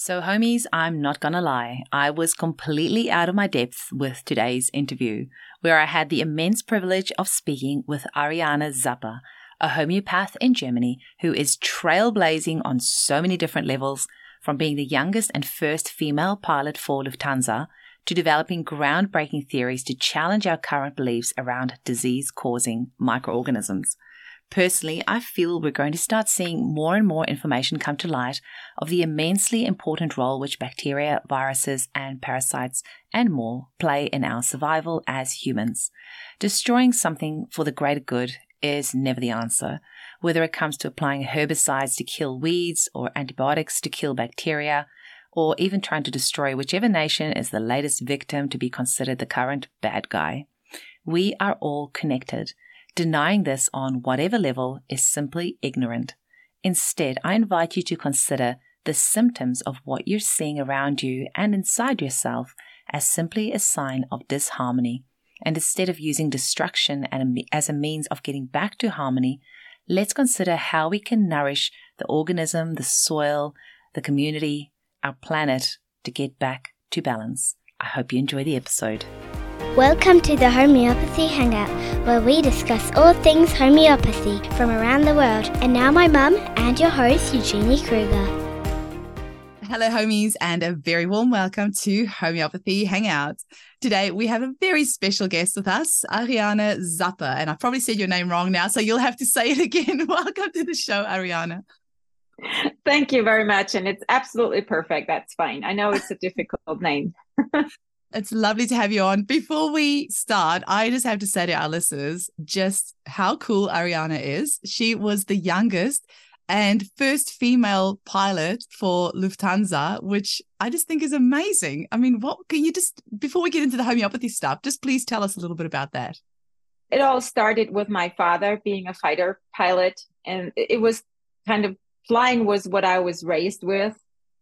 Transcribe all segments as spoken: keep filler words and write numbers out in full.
So homies, I'm not gonna lie, I was completely out of my depth with today's interview, where I had the immense privilege of speaking with Ariane Zappa, a homeopath in Germany who is trailblazing on so many different levels, from being the youngest and first female pilot for Lufthansa to developing groundbreaking theories to challenge our current beliefs around disease-causing microorganisms. Personally, I feel we're going to start seeing more and more information come to light of the immensely important role which bacteria, viruses, and parasites and more play in our survival as humans. Destroying something for the greater good is never the answer, whether it comes to applying herbicides to kill weeds or antibiotics to kill bacteria, or even trying to destroy whichever nation is the latest victim to be considered the current bad guy. We are all connected. Denying this on whatever level is simply ignorant. Instead, I invite you to consider the symptoms of what you're seeing around you and inside yourself as simply a sign of disharmony. And instead of using destruction as a means of getting back to harmony, let's consider how we can nourish the organism, the soil, the community, our planet to get back to balance. I hope you enjoy the episode. Welcome to the Homeopathy Hangout, where we discuss all things homeopathy from around the world. And now my mum and your host, Eugenie Kruger. Hello, homies, and a very warm welcome to Homeopathy Hangout. Today, we have a very special guest with us, Ariane Zappa. And I probably said your name wrong now, so you'll have to say it again. Welcome to the show, Ariane. Thank you very much. And it's absolutely perfect. That's fine. I know it's a difficult name. It's lovely to have you on. Before we start, I just have to say to our listeners just how cool Ariane is. She was the youngest and first female pilot for Lufthansa, which I just think is amazing. I mean, what can you just, before we get into the homeopathy stuff, just please tell us a little bit about that. It all started with my father being a fighter pilot, and it was kind of, flying was what I was raised with.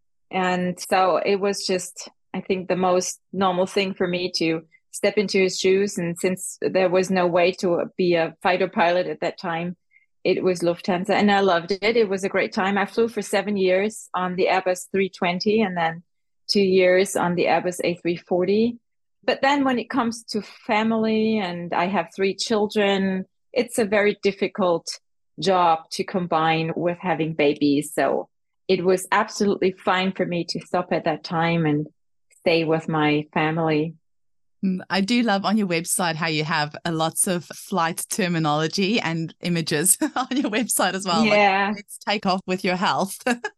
And so it was just, I think, the most normal thing for me to step into his shoes. And since there was no way to be a fighter pilot at that time, it was Lufthansa, and I loved it. It was a great time. I flew for seven years on the Airbus three twenty and then two years on the Airbus A three forty. But then when it comes to family, and I have three children, it's a very difficult job to combine with having babies. So it was absolutely fine for me to stop at that time and stay with my family. I do love on your website how you have a lots of flight terminology and images on your website as well. Yeah. Like, let's take off with your health.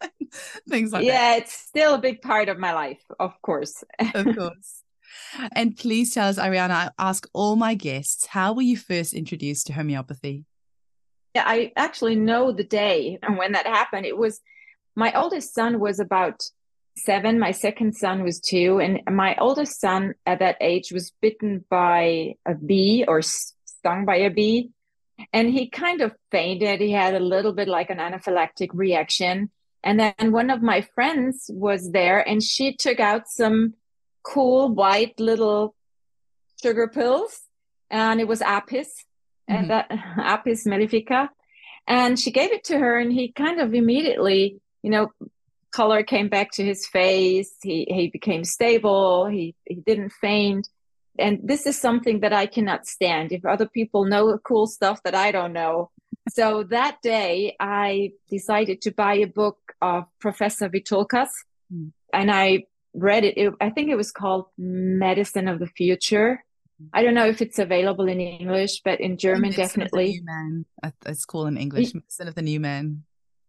Things like yeah, that. Yeah, it's still a big part of my life, of course. Of course. And please tell us, Ariane, I ask all my guests, how were you first introduced to homeopathy? Yeah, I actually know the day and when that happened. It was, my oldest son was about seven. My second son was two. And my oldest son at that age was bitten by a bee or stung by a bee. And he kind of fainted. He had a little bit like an anaphylactic reaction. And then one of my friends was there, and she took out some cool white little sugar pills. And it was Apis, mm-hmm. and that, Apis mellifica. And she gave it to her, and he kind of immediately, you know, color came back to his face. He he became stable. He he didn't faint. And this is something that I cannot stand, if other people know cool stuff that I don't know. So that day I decided to buy a book of Professor Vitulkas, mm. and I read it. it. I think it was called Medicine of the Future. I don't know if it's available in English, but in German, definitely. Of the New Man. It's called in English, Medicine of the New Man.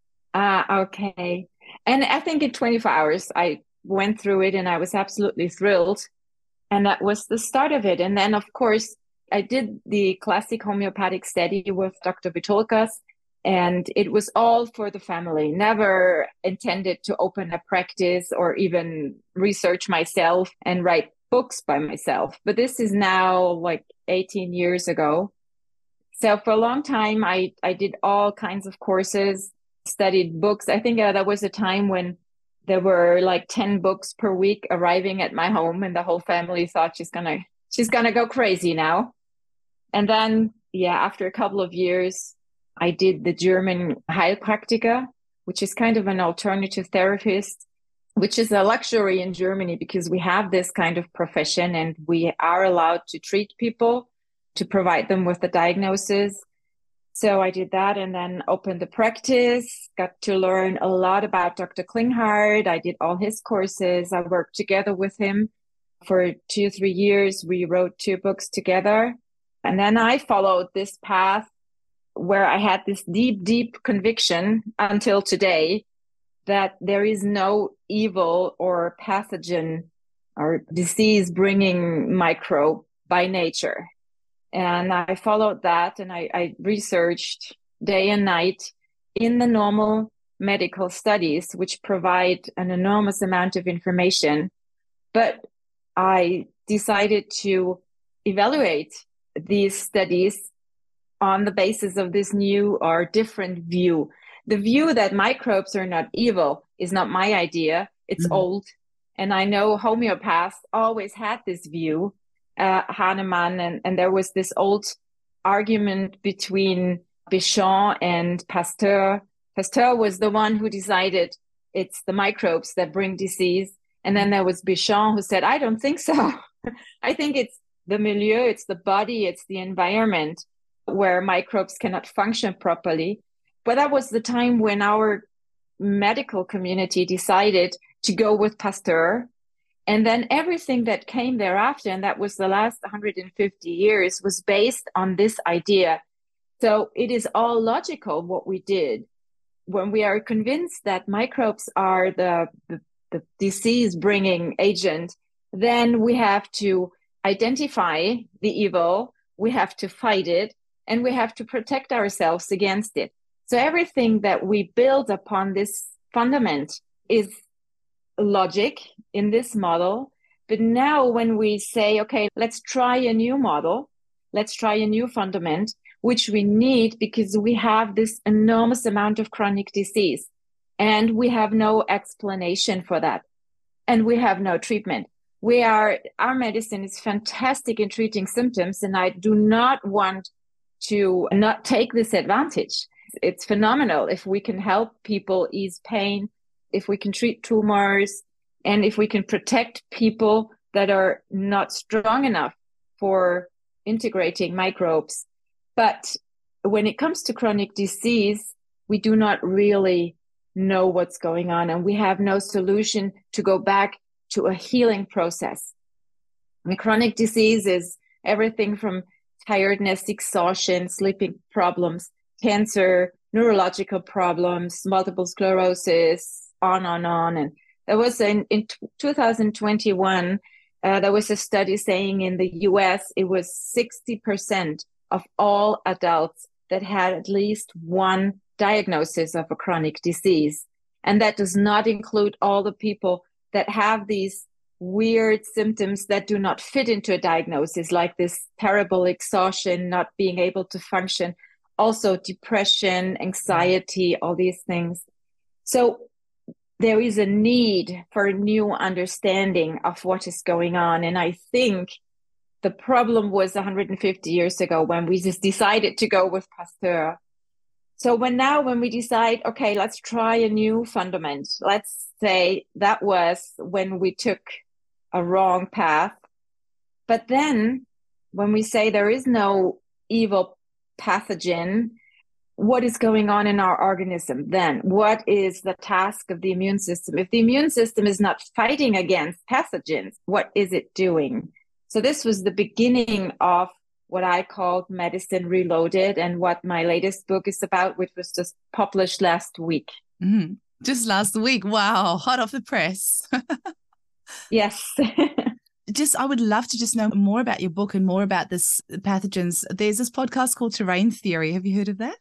Ah, okay. And I think in twenty-four hours, I went through it and I was absolutely thrilled. And that was the start of it. And then, of course, I did the classic homeopathic study with Doctor Vitulkas, and it was all for the family. Never intended to open a practice or even research myself and write books by myself. But this is now like eighteen years ago. So for a long time, I, I did all kinds of courses, studied books. I think uh, there was a time when there were like ten books per week arriving at my home, and the whole family thought she's gonna she's gonna go crazy now. And then, yeah, after a couple of years, I did the German Heilpraktiker, which is kind of an alternative therapist which is a luxury in Germany because we have this kind of profession and we are allowed to treat people, to provide them with the diagnosis. So I did that and then opened the practice, got to learn a lot about Doctor Klinghardt. I did all his courses. I worked together with him for two, three years. We wrote two books together. And then I followed this path where I had this deep, deep conviction until today that there is no evil or pathogen or disease bringing microbe by nature. And I followed that and I, I researched day and night in the normal medical studies, which provide an enormous amount of information. But I decided to evaluate these studies on the basis of this new or different view. The view that microbes are not evil is not my idea. It's mm-hmm. old. And I know homeopaths always had this view. Uh, Hahnemann, and, and there was this old argument between Bichon and Pasteur. Pasteur was the one who decided it's the microbes that bring disease. And then there was Bichon who said, I don't think so. I think it's the milieu, it's the body, it's the environment where microbes cannot function properly. But that was the time when our medical community decided to go with Pasteur. And then everything that came thereafter, and that was the last one hundred fifty years, was based on this idea. So it is all logical what we did. When we are convinced that microbes are the, the, the disease-bringing agent, then we have to identify the evil, we have to fight it, and we have to protect ourselves against it. So everything that we build upon this fundament is logic in this model. But now when we say, okay, let's try a new model, let's try a new fundament, which we need because we have this enormous amount of chronic disease and we have no explanation for that. And we have no treatment. We are, our medicine is fantastic in treating symptoms, and I do not want to not take this advantage. It's phenomenal if we can help people ease pain, if we can treat tumors, and if we can protect people that are not strong enough for integrating microbes. But when it comes to chronic disease, we do not really know what's going on, and we have no solution to go back to a healing process. I mean, chronic disease is everything from tiredness, exhaustion, sleeping problems, cancer, neurological problems, multiple sclerosis, on and on. And there was in, in two thousand twenty-one, uh, there was a study saying in the U S, it was sixty percent of all adults that had at least one diagnosis of a chronic disease. And that does not include all the people that have these weird symptoms that do not fit into a diagnosis, like this terrible exhaustion, not being able to function, also depression, anxiety, all these things. So there is a need for a new understanding of what is going on. And I think the problem was one hundred fifty years ago when we just decided to go with Pasteur. So when now, when we decide, okay, let's try a new fundament, let's say that was when we took a wrong path. But then when we say there is no evil pathogen, what is going on in our organism then? What is the task of the immune system? If the immune system is not fighting against pathogens, what is it doing? So this was the beginning of what I called Medicine Reloaded, and what my latest book is about, which was just published last week. Mm, just last week. Wow. Hot off the press. Yes. Just, I would love to just know more about your book and more about this pathogens. There's this podcast called Terrain Theory. Have you heard of that?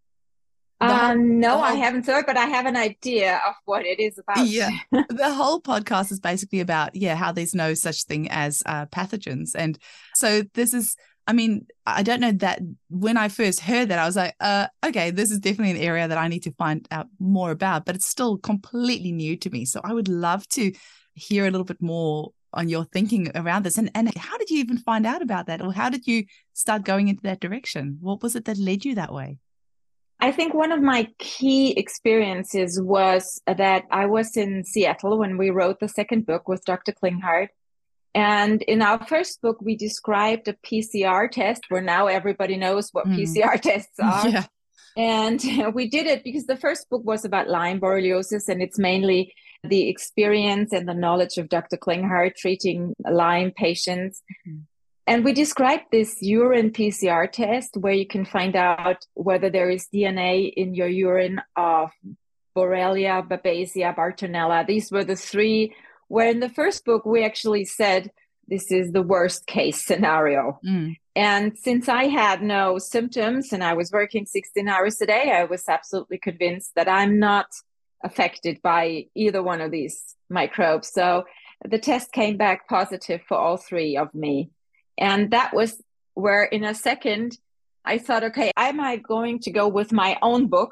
Um, no, whole, I haven't heard, but I have an idea of what it is about. Yeah. The whole podcast is basically about, yeah, how there's no such thing as uh, pathogens. And so this is, I mean, I don't know that when I first heard that, I was like, uh, okay, this is definitely an area that I need to find out more about, but it's still completely new to me. So I would love to hear a little bit more on your thinking around this. And, and how did you even find out about that? Or how did you start going into that direction? What was it that led you that way? I think one of my key experiences was that I was in Seattle when we wrote the second book with Doctor Klinghardt. And in our first book, we described a P C R test where now everybody knows what mm. P C R tests are. Yeah. And we did it because the first book was about Lyme borreliosis, and it's mainly the experience and the knowledge of Doctor Klinghardt treating Lyme patients. Mm-hmm. And we described this urine P C R test where you can find out whether there is D N A in your urine of Borrelia, Babesia, Bartonella. These were the three, where in the first book, we actually said, this is the worst case scenario. Mm. And since I had no symptoms and I was working sixteen hours a day, I was absolutely convinced that I'm not affected by either one of these microbes. So the test came back positive for all three of me. And that was where in a second, I thought, okay, am I going to go with my own book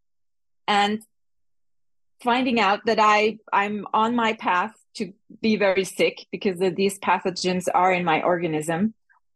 and finding out that I, I'm on my path to be very sick because of these pathogens are in my organism?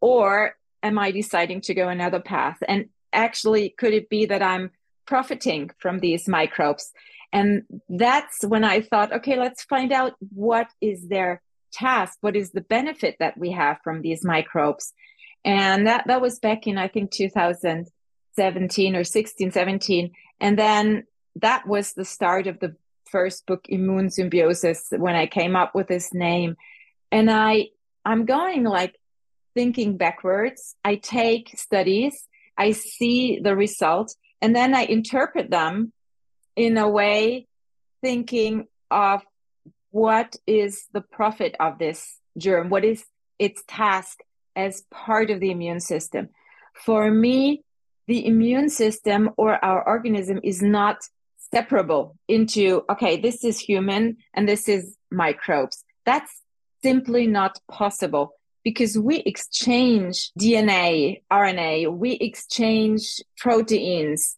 Or am I deciding to go another path? And actually, could it be that I'm profiting from these microbes? And that's when I thought, okay, let's find out what is their task, what is the benefit that we have from these microbes. And that, that was back in, I think, two thousand seventeen or sixteen, seventeen. And then that was the start of the first book, Immune Symbiosis, when I came up with this name. And I, I'm going like thinking backwards. I take studies, I see the results, and then I interpret them in a way thinking of what is the profit of this germ? What is its task as part of the immune system? For me, the immune system or our organism is not separable into, okay, this is human and this is microbes. That's simply not possible because we exchange D N A, R N A, we exchange proteins.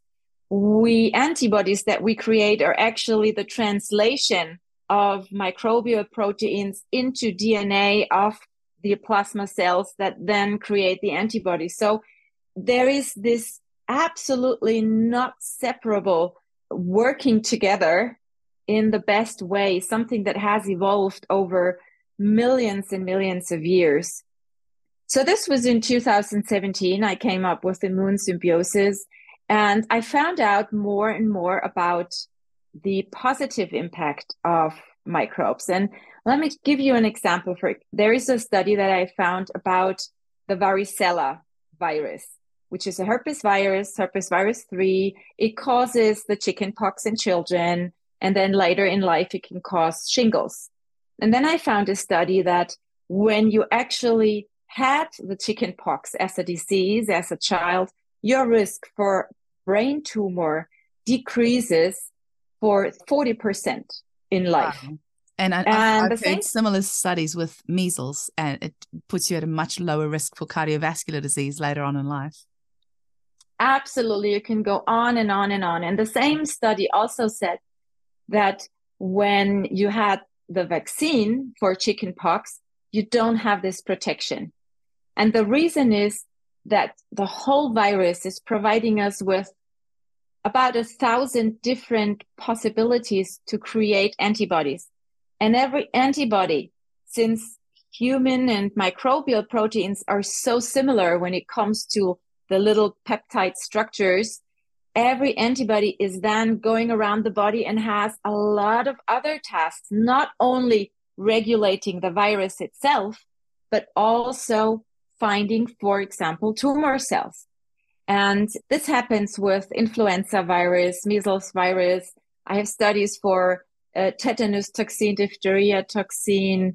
We antibodies that we create are actually the translation of microbial proteins into D N A of the plasma cells that then create the antibodies. So there is this absolutely not separable working together in the best way, something that has evolved over millions and millions of years. So this was in two thousand seventeen. I came up with Immune Symbiosis, and I found out more and more about the positive impact of microbes. And let me give you an example. For there is a study that I found about the varicella virus, which is a herpes virus, herpes virus three. It causes the chickenpox in children, and then later in life, it can cause shingles. And then I found a study that when you actually had the chickenpox as a disease, as a child, your risk for brain tumor decreases for forty percent in life. Wow. And, I, and I've heard same... similar studies with measles, and it puts you at a much lower risk for cardiovascular disease later on in life. Absolutely. You can go on and on and on. And the same study also said that when you had the vaccine for chickenpox, you don't have this protection. And the reason is that the whole virus is providing us with about a thousand different possibilities to create antibodies. And every antibody, since human and microbial proteins are so similar when it comes to the little peptide structures, every antibody is then going around the body and has a lot of other tasks, not only regulating the virus itself, but also finding, for example, tumor cells. And this happens with influenza virus, measles virus. I have studies for uh, tetanus toxin, diphtheria toxin,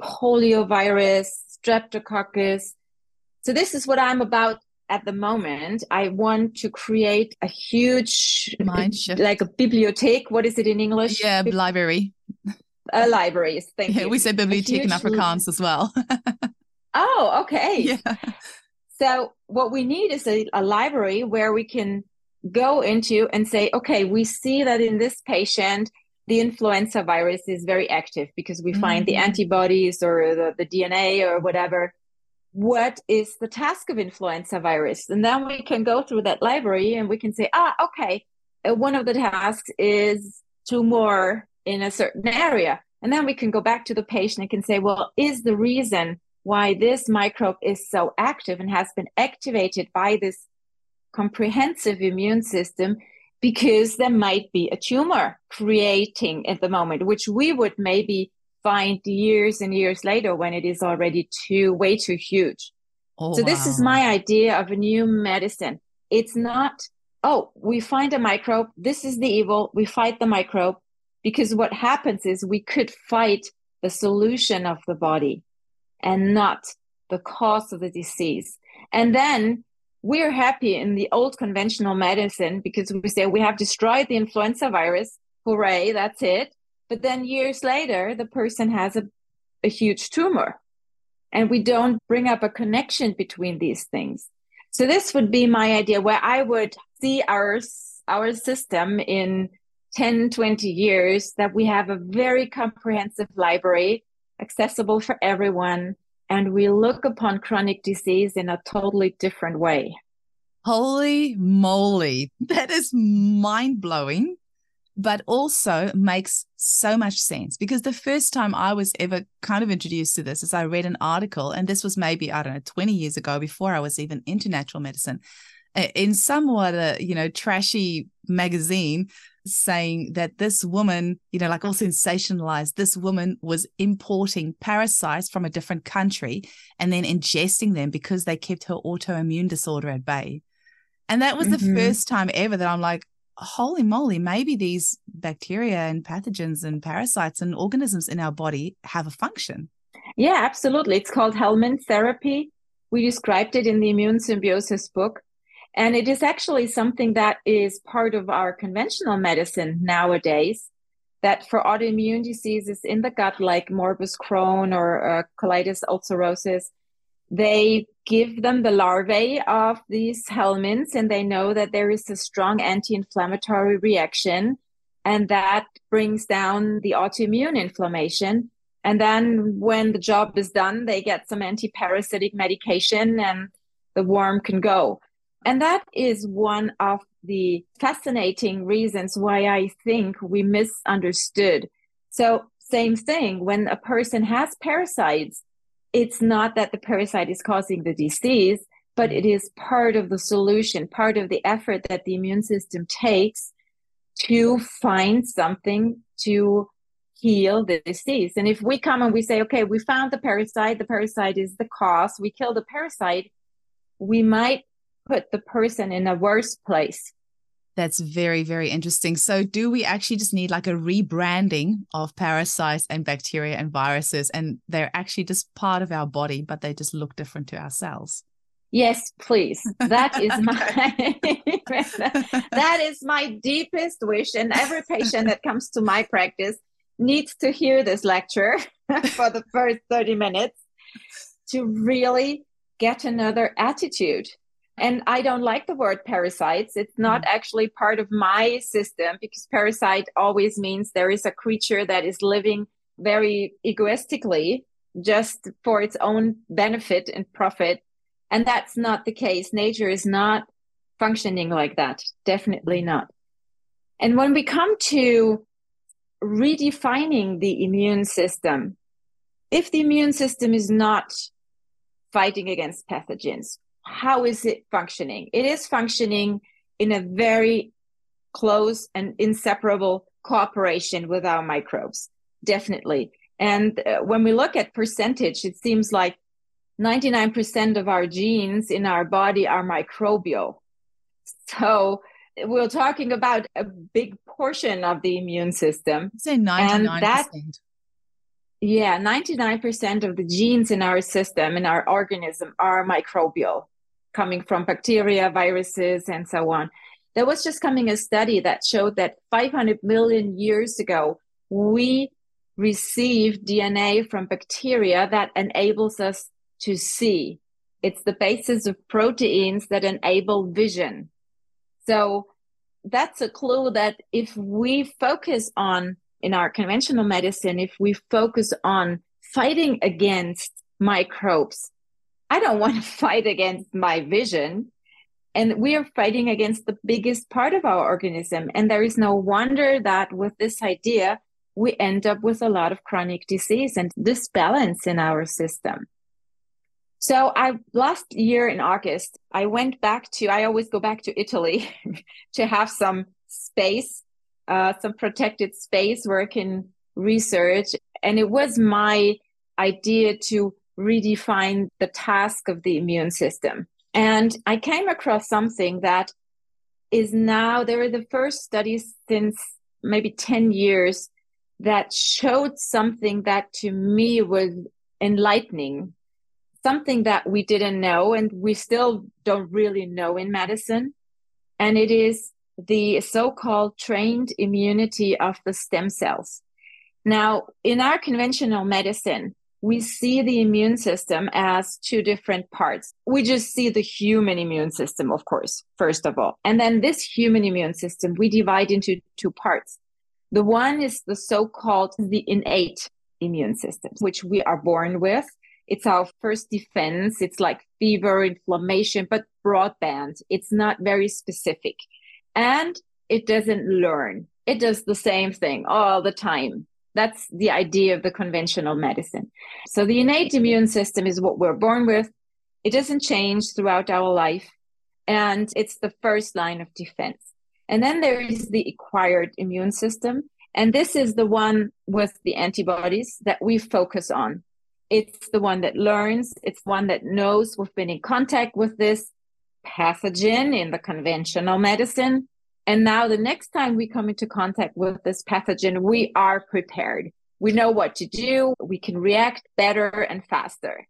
poliovirus, streptococcus. So this is what I'm about at the moment. I want to create a huge, Mind shift. like a bibliothèque. What is it in English? Yeah, Bib- library. A library, thank yeah, you. We say bibliothèque in Afrikaans as well. Oh, okay. Yeah. So what we need is a, a library where we can go into and say, okay, we see that in this patient, the influenza virus is very active because we mm-hmm. find the antibodies or the, the D N A or whatever. what is the task of influenza virus? And then we can go through that library and we can say, ah, okay, uh, one of the tasks is tumor in a certain area. And then we can go back to the patient and can say, well, is the reason why this microbe is so active and has been activated by this comprehensive immune system because there might be a tumor creating at the moment, which we would maybe find years and years later when it is already too way too huge. Oh, so wow. This is my idea of a new medicine. It's not, oh, we find a microbe, this is the evil, we fight the microbe, because what happens is we could fight the solution of the body and not the cause of the disease. And then we're happy in the old conventional medicine because we say we have destroyed the influenza virus, hooray, that's it. But then years later, the person has a, a huge tumor. And we don't bring up a connection between these things. So this would be my idea, where I would see our, our system in ten, twenty years, that we have a very comprehensive library, accessible for everyone. And we look upon chronic disease in a totally different way. Holy moly. That is mind-blowing. But also makes so much sense, because the first time I was ever kind of introduced to this is I read an article, and this was maybe, I don't know, twenty years ago, before I was even into natural medicine, in somewhat a, you know, trashy magazine, saying that this woman, you know, like all sensationalized, this woman was importing parasites from a different country and then ingesting them because they kept her autoimmune disorder at bay. And that was mm-hmm. the first time ever that I'm like, holy moly, maybe these bacteria and pathogens and parasites and organisms in our body have a function. Yeah, absolutely. It's called Hellman therapy. We described it in the Immune Symbiosis book. And it is actually something that is part of our conventional medicine nowadays, that for autoimmune diseases in the gut, like morbus Crohn or uh, colitis ulcerosis, they give them the larvae of these helminths, and they know that there is a strong anti-inflammatory reaction, and that brings down the autoimmune inflammation. And then when the job is done, they get some anti-parasitic medication and the worm can go. And that is one of the fascinating reasons why I think we misunderstood. So same thing, when a person has parasites, it's not that the parasite is causing the disease, but it is part of the solution, part of the effort that the immune system takes to find something to heal the disease. And if we come and we say, okay, we found the parasite, the parasite is the cause, we kill the parasite, we might put the person in a worse place. That's very, very interesting. So do we actually just need like a rebranding of parasites and bacteria and viruses, and they're actually just part of our body, but they just look different to our cells? Yes, please. That is my that is my deepest wish. And every patient that comes to my practice needs to hear this lecture for the first thirty minutes to really get another attitude. And I don't like the word parasites. It's not actually part of my system, because parasite always means there is a creature that is living very egoistically just for its own benefit and profit. And that's not the case. Nature is not functioning like that. Definitely not. And when we come to redefining the immune system, if the immune system is not fighting against pathogens, how is it functioning? It is functioning in a very close and inseparable cooperation with our microbes, definitely. And uh, when we look at percentage, it seems like ninety-nine percent of our genes in our body are microbial. So we're talking about a big portion of the immune system. Say ninety-nine percent. And that, yeah, ninety-nine percent of the genes in our system, in our organism, are microbial, coming from bacteria, viruses, and so on. There was just coming a study that showed that five hundred million years ago, we received D N A from bacteria that enables us to see. It's the basis of proteins that enable vision. So that's a clue that if we focus on, in our conventional medicine, if we focus on fighting against microbes, I don't want to fight against my vision. And we are fighting against the biggest part of our organism. And there is no wonder that with this idea, we end up with a lot of chronic disease and disbalance in our system. So I last year in August, I went back to, I always go back to Italy to have some space, uh, some protected space where I can research. And it was my idea to redefine the task of the immune system. And I came across something that is now, there are the first studies since maybe ten years that showed something that to me was enlightening, something that we didn't know and we still don't really know in medicine. And it is the so-called trained immunity of the stem cells. Now, in our conventional medicine, we see the immune system as two different parts. We just see the human immune system, of course, first of all. And then this human immune system, we divide into two parts. The one is the so-called the innate immune system, which we are born with. It's our first defense. It's like fever, inflammation, but broadband. It's not very specific. And it doesn't learn. It does the same thing all the time. That's the idea of the conventional medicine. So the innate immune system is what we're born with. It doesn't change throughout our life. And it's the first line of defense. And then there is the acquired immune system. And this is the one with the antibodies that we focus on. It's the one that learns. It's one that knows we've been in contact with this pathogen in the conventional medicine. And now the next time we come into contact with this pathogen, we are prepared. We know what to do. We can react better and faster.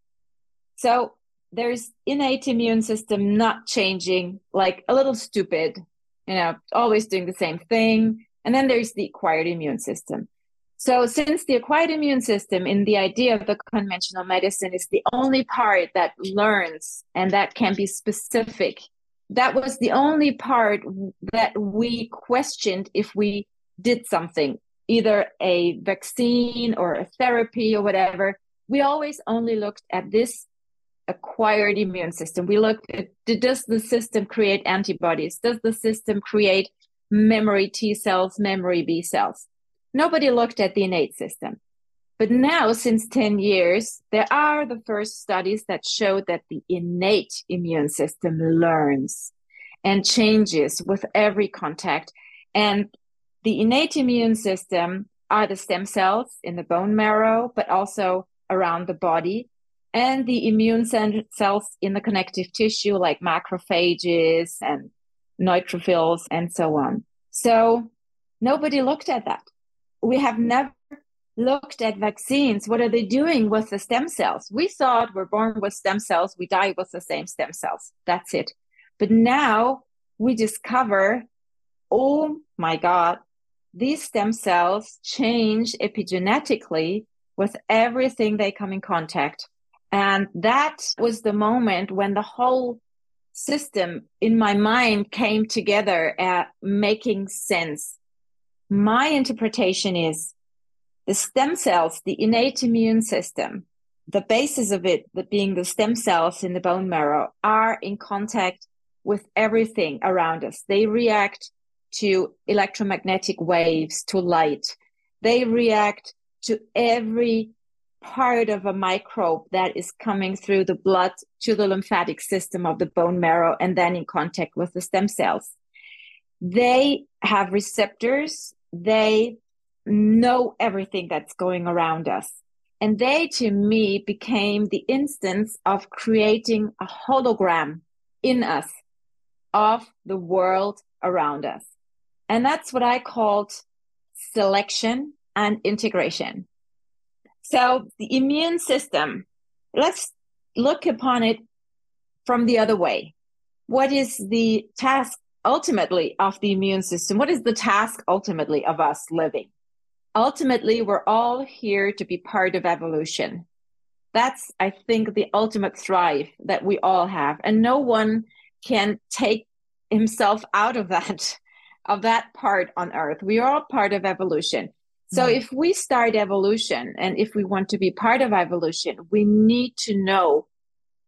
So there's innate immune system not changing, like a little stupid, you know, always doing the same thing. And then there's the acquired immune system. So since the acquired immune system in the idea of the conventional medicine is the only part that learns and that can be specific, that was the only part that we questioned if we did something, either a vaccine or a therapy or whatever. We always only looked at this acquired immune system. We looked at, does the system create antibodies? Does the system create memory T cells, memory B cells? Nobody looked at the innate system. But now, since ten years, there are the first studies that show that the innate immune system learns and changes with every contact. And the innate immune system are the stem cells in the bone marrow, but also around the body, and the immune cells in the connective tissue, like macrophages and neutrophils and so on. So nobody looked at that. We have never looked at vaccines. What are they doing with the stem cells? We thought we're born with stem cells, we die with the same stem cells. That's it. But now we discover, oh my God, these stem cells change epigenetically with everything they come in contact. And that was the moment when the whole system in my mind came together at making sense. My interpretation is the stem cells, the innate immune system, the basis of it, the being the stem cells in the bone marrow, are in contact with everything around us. They react to electromagnetic waves, to light. They react to every part of a microbe that is coming through the blood to the lymphatic system of the bone marrow and then in contact with the stem cells. They have receptors. They know everything that's going around us. And they, to me, became the instance of creating a hologram in us of the world around us. And that's what I called selection and integration. So the immune system, let's look upon it from the other way. What is the task ultimately of the immune system? What is the task ultimately of us living? Ultimately, we're all here to be part of evolution. That's, I think, the ultimate thrive that we all have. And no one can take himself out of that, of that part on Earth. We are all part of evolution. So mm-hmm. if we start evolution and if we want to be part of evolution, we need to know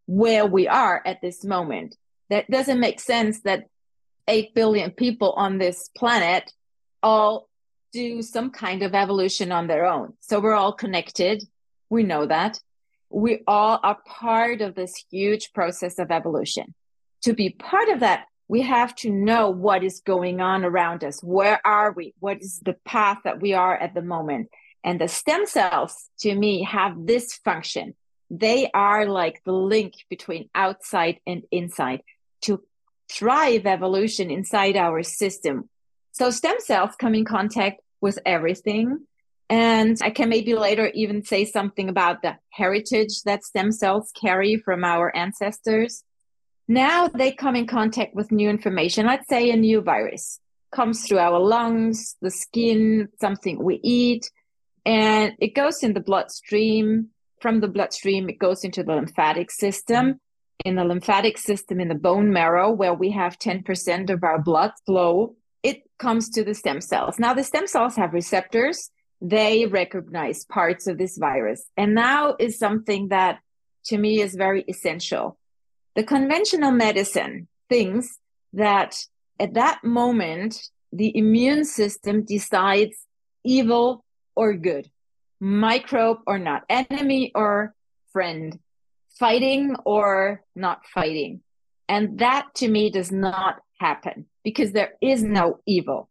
where we are at this moment. That doesn't make sense that eight billion people on this planet all do some kind of evolution on their own. So we're all connected. We know that. We all are part of this huge process of evolution. To be part of that, we have to know what is going on around us. Where are we? What is the path that we are at the moment? And the stem cells, to me, have this function. They are like the link between outside and inside to drive evolution inside our system. So stem cells come in contact with everything. And I can maybe later even say something about the heritage that stem cells carry from our ancestors. Now they come in contact with new information. Let's say a new virus comes through our lungs, the skin, something we eat, and it goes in the bloodstream. From the bloodstream, it goes into the lymphatic system. In the lymphatic system, in the bone marrow, where we have ten percent of our blood flow, it comes to the stem cells. Now, the stem cells have receptors. They recognize parts of this virus. And now is something that, to me, is very essential. The conventional medicine thinks that at that moment, the immune system decides evil or good, microbe or not, enemy or friend, fighting or not fighting. And that, to me, does not happen because there is no evil.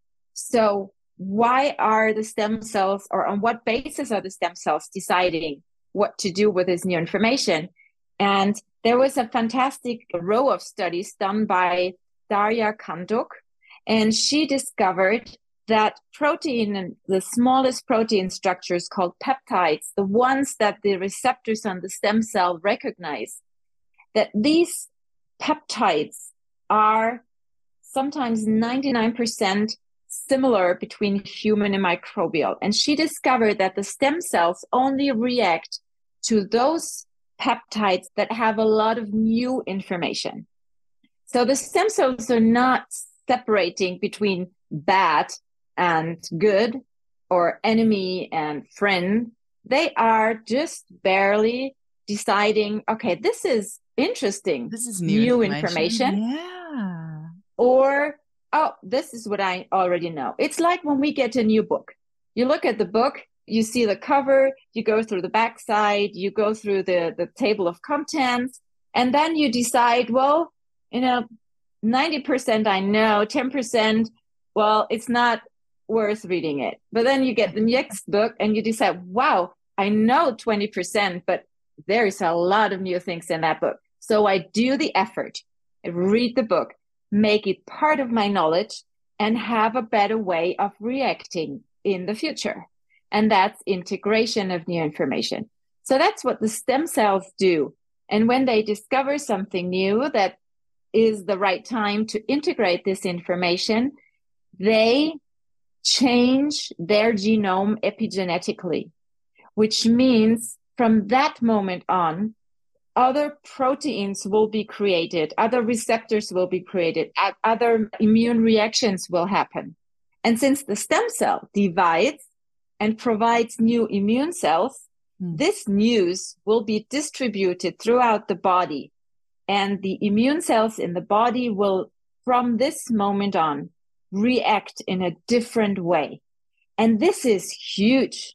So why are the stem cells, or on what basis are the stem cells deciding what to do with this new information? And there was a fantastic row of studies done by Darya Kanduk, and she discovered that protein, the smallest protein structures called peptides, the ones that the receptors on the stem cell recognize, that these peptides are sometimes ninety-nine percent similar between human and microbial. And she discovered that the stem cells only react to those peptides that have a lot of new information. So the stem cells are not separating between bad and good or enemy and friend. They are just barely deciding, okay, this is interesting. This is new, new information. information. Yeah. Or, oh, this is what I already know. It's like when we get a new book. You look at the book, you see the cover, you go through the backside, you go through the, the table of contents, and then you decide, well, you know, ninety percent I know, ten percent, well, it's not worth reading it. But then you get the next book and you decide, wow, I know twenty percent, but there's a lot of new things in that book. So I do the effort, I read the book, make it part of my knowledge, and have a better way of reacting in the future. And that's integration of new information. So that's what the stem cells do. And when they discover something new that is the right time to integrate this information, they change their genome epigenetically, which means from that moment on, other proteins will be created, other receptors will be created, other immune reactions will happen. And since the stem cell divides and provides new immune cells, mm. this news will be distributed throughout the body. And the immune cells in the body will, from this moment on, react in a different way. And this is huge.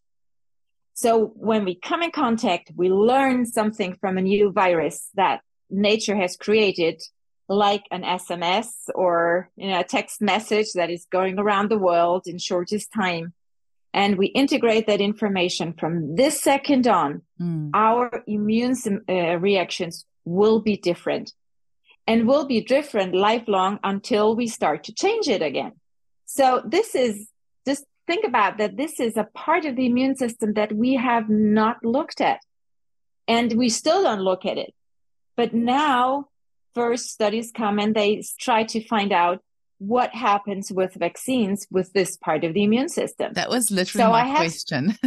So when we come in contact, we learn something from a new virus that nature has created, like an S M S or, you know, a text message that is going around the world in shortest time. And we integrate that information from this second on, mm. our immune uh, reactions will be different and will be different lifelong until we start to change it again. So this is, just think about that. This is a part of the immune system that we have not looked at, and we still don't look at it. But now first studies come and they try to find out what happens with vaccines with this part of the immune system. That was literally so my I have, question.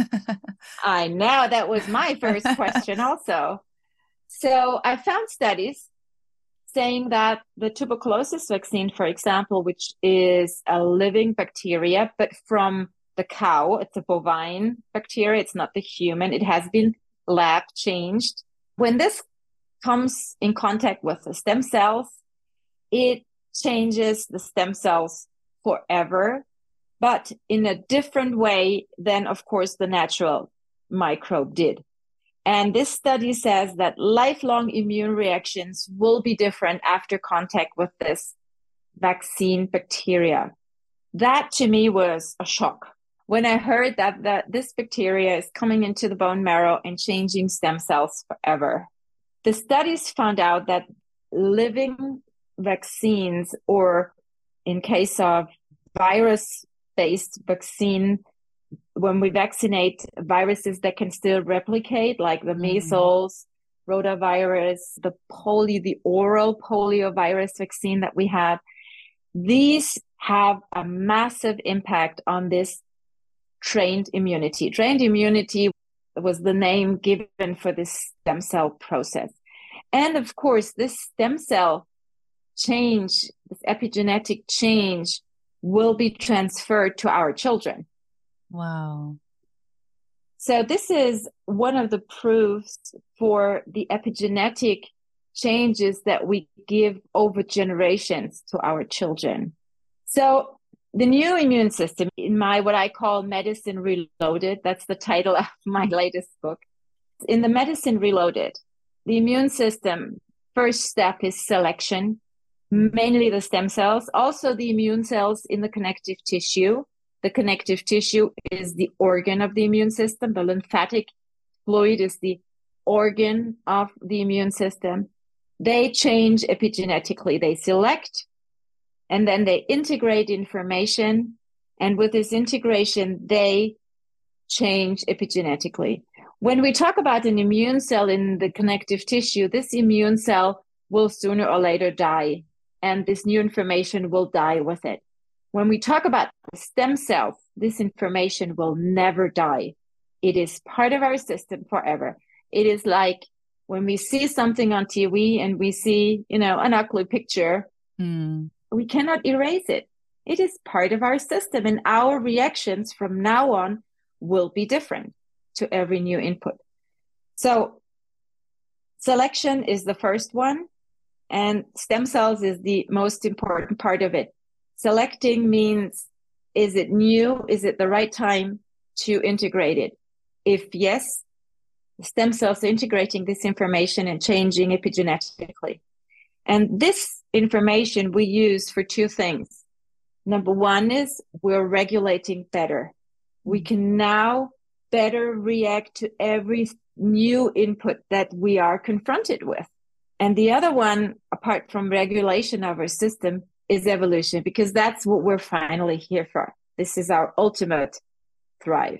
I know, that was my first question also. So I found studies saying that the tuberculosis vaccine, for example, which is a living bacteria, but from the cow, it's a bovine bacteria, it's not the human, it has been lab changed. When this comes in contact with the stem cells, it changes the stem cells forever, but in a different way than, of course, the natural microbe did. And this study says that lifelong immune reactions will be different after contact with this vaccine bacteria. That to me was a shock when I heard that, that this bacteria is coming into the bone marrow and changing stem cells forever. The studies found out that living vaccines, or in case of virus-based vaccine, when we vaccinate viruses that can still replicate, like the mm-hmm. measles, rotavirus, the polio, the oral poliovirus vaccine that we have, these have a massive impact on this trained immunity. Trained immunity was the name given for this stem cell process. And of course, this stem cell change, this epigenetic change, will be transferred to our children. Wow. So this is one of the proofs for the epigenetic changes that we give over generations to our children. So the new immune system, in my what I call Medicine Reloaded, that's the title of my latest book. In the Medicine Reloaded, the immune system, first step is selection, mainly the stem cells, also the immune cells in the connective tissue. The connective tissue is the organ of the immune system. The lymphatic fluid is the organ of the immune system. They change epigenetically. They select, and then they integrate information. And with this integration, they change epigenetically. When we talk about an immune cell in the connective tissue, this immune cell will sooner or later die, and this new information will die with it. When we talk about the stem cells, this information will never die. It is part of our system forever. It is like when we see something on T V and we see, you know, an ugly picture, mm. we cannot erase it. It is part of our system, and our reactions from now on will be different to every new input. So selection is the first one, and stem cells is the most important part of it. Selecting means, is it new? Is it the right time to integrate it? If yes, stem cells are integrating this information and changing epigenetically. And this information we use for two things. Number one is we're regulating better. We can now better react to every new input that we are confronted with. And the other one, apart from regulation of our system, is evolution, because that's what we're finally here for. This is our ultimate thrive.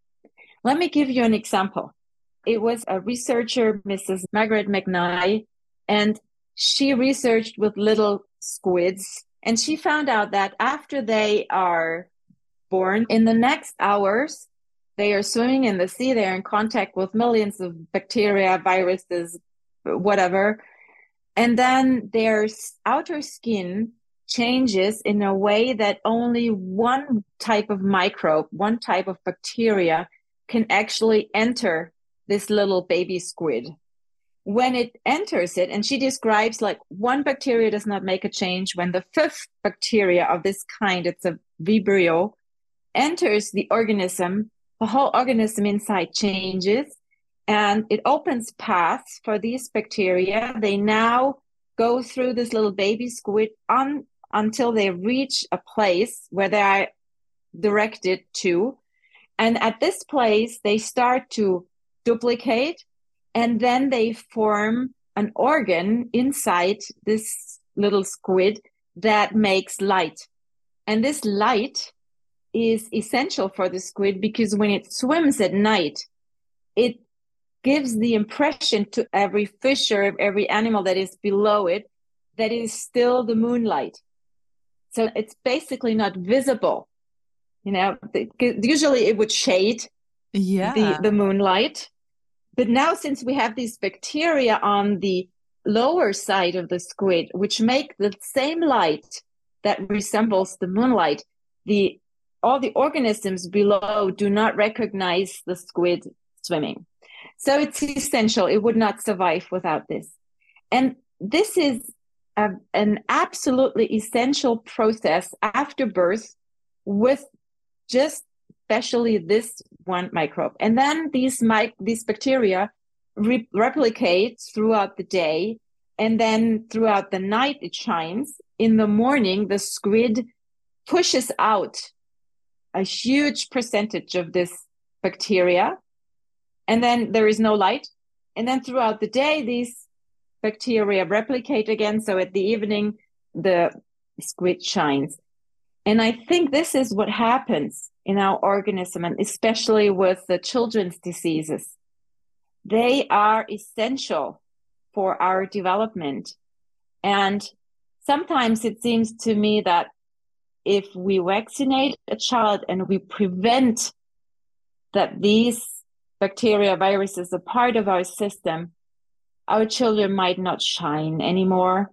Let me give you an example. It was a researcher, Missus Margaret McNally, and she researched with little squids, and she found out that after they are born, in the next hours, they are swimming in the sea, they're in contact with millions of bacteria, viruses, whatever, and then their outer skin changes in a way that only one type of microbe, one type of bacteria can actually enter this little baby squid. When it enters it, and she describes like one bacteria does not make a change, when the fifth bacteria of this kind, it's a Vibrio, enters the organism, the whole organism inside changes, and it opens paths for these bacteria. They now go through this little baby squid on until they reach a place where they are directed to. And at this place, they start to duplicate, and then they form an organ inside this little squid that makes light. And this light is essential for the squid because when it swims at night, it gives the impression to every fish or every animal that is below it that it is still the moonlight. So it's basically not visible. You know, the, usually it would shade yeah. the, the moonlight. But now, since we have these bacteria on the lower side of the squid, which make the same light that resembles the moonlight, the all the organisms below do not recognize the squid swimming. So it's essential. It would not survive without this. And this is a, an absolutely essential process after birth with just especially this one microbe. And then these mic- these bacteria re- replicate throughout the day, and then throughout the night it shines. In the morning, the squid pushes out a huge percentage of this bacteria, and then there is no light. And then throughout the day, these bacteria replicate again. So at the evening, the squid shines. And I think this is what happens in our organism, and especially with the children's diseases. They are essential for our development. And sometimes it seems to me that if we vaccinate a child and we prevent that these bacteria, viruses are part of our system, our children might not shine anymore.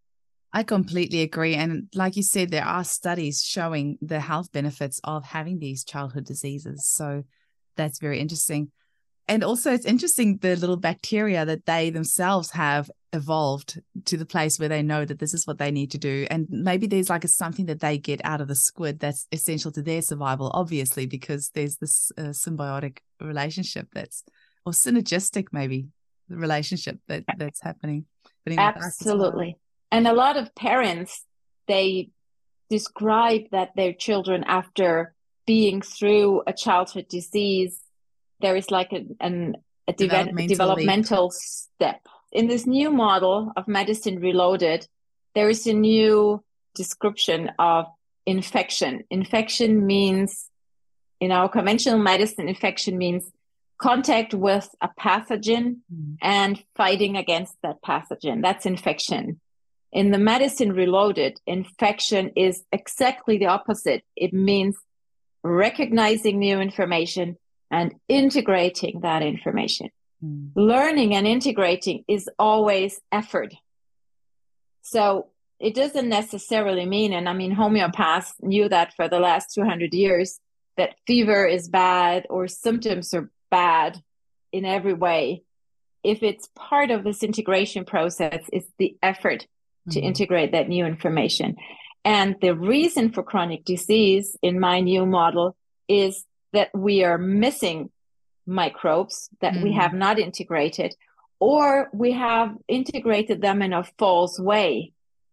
I completely agree. And like you said, there are studies showing the health benefits of having these childhood diseases. So that's very interesting. And also it's interesting, the little bacteria that they themselves have evolved to the place where they know that this is what they need to do. And maybe there's like a, something that they get out of the squid that's essential to their survival, obviously, because there's this uh, symbiotic relationship that's, or synergistic maybe, relationship that that's happening. Absolutely. And a lot of parents, they describe that their children, after being through a childhood disease, there is like a, an, a developmental, developmental step. In this new model of Medicine Reloaded, there is a new description of infection. Infection means, in our conventional medicine, infection means contact with a pathogen mm. and fighting against that pathogen. That's infection. In the Medicine Reloaded, infection is exactly the opposite. It means recognizing new information and integrating that information. Mm. Learning and integrating is always effort. So it doesn't necessarily mean, and I mean, homeopaths knew that for the last two hundred years, that fever is bad or symptoms are bad in every way. If it's part of this integration process, it's the effort to integrate that new information. And the reason for chronic disease in my new model is that we are missing microbes that mm. we have not integrated, or we have integrated them in a false way.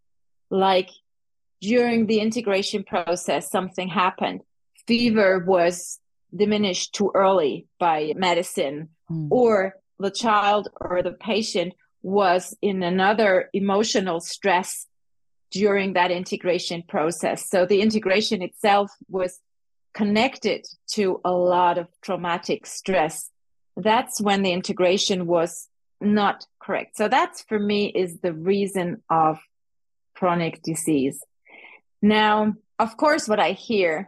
Like during the integration process, something happened. Fever was diminished too early by medicine, mm. or the child or the patient was in another emotional stress during that integration process. So the integration itself was connected to a lot of traumatic stress. That's when the integration was not correct. So that's, for me, is the reason of chronic disease. Now, of course, what I hear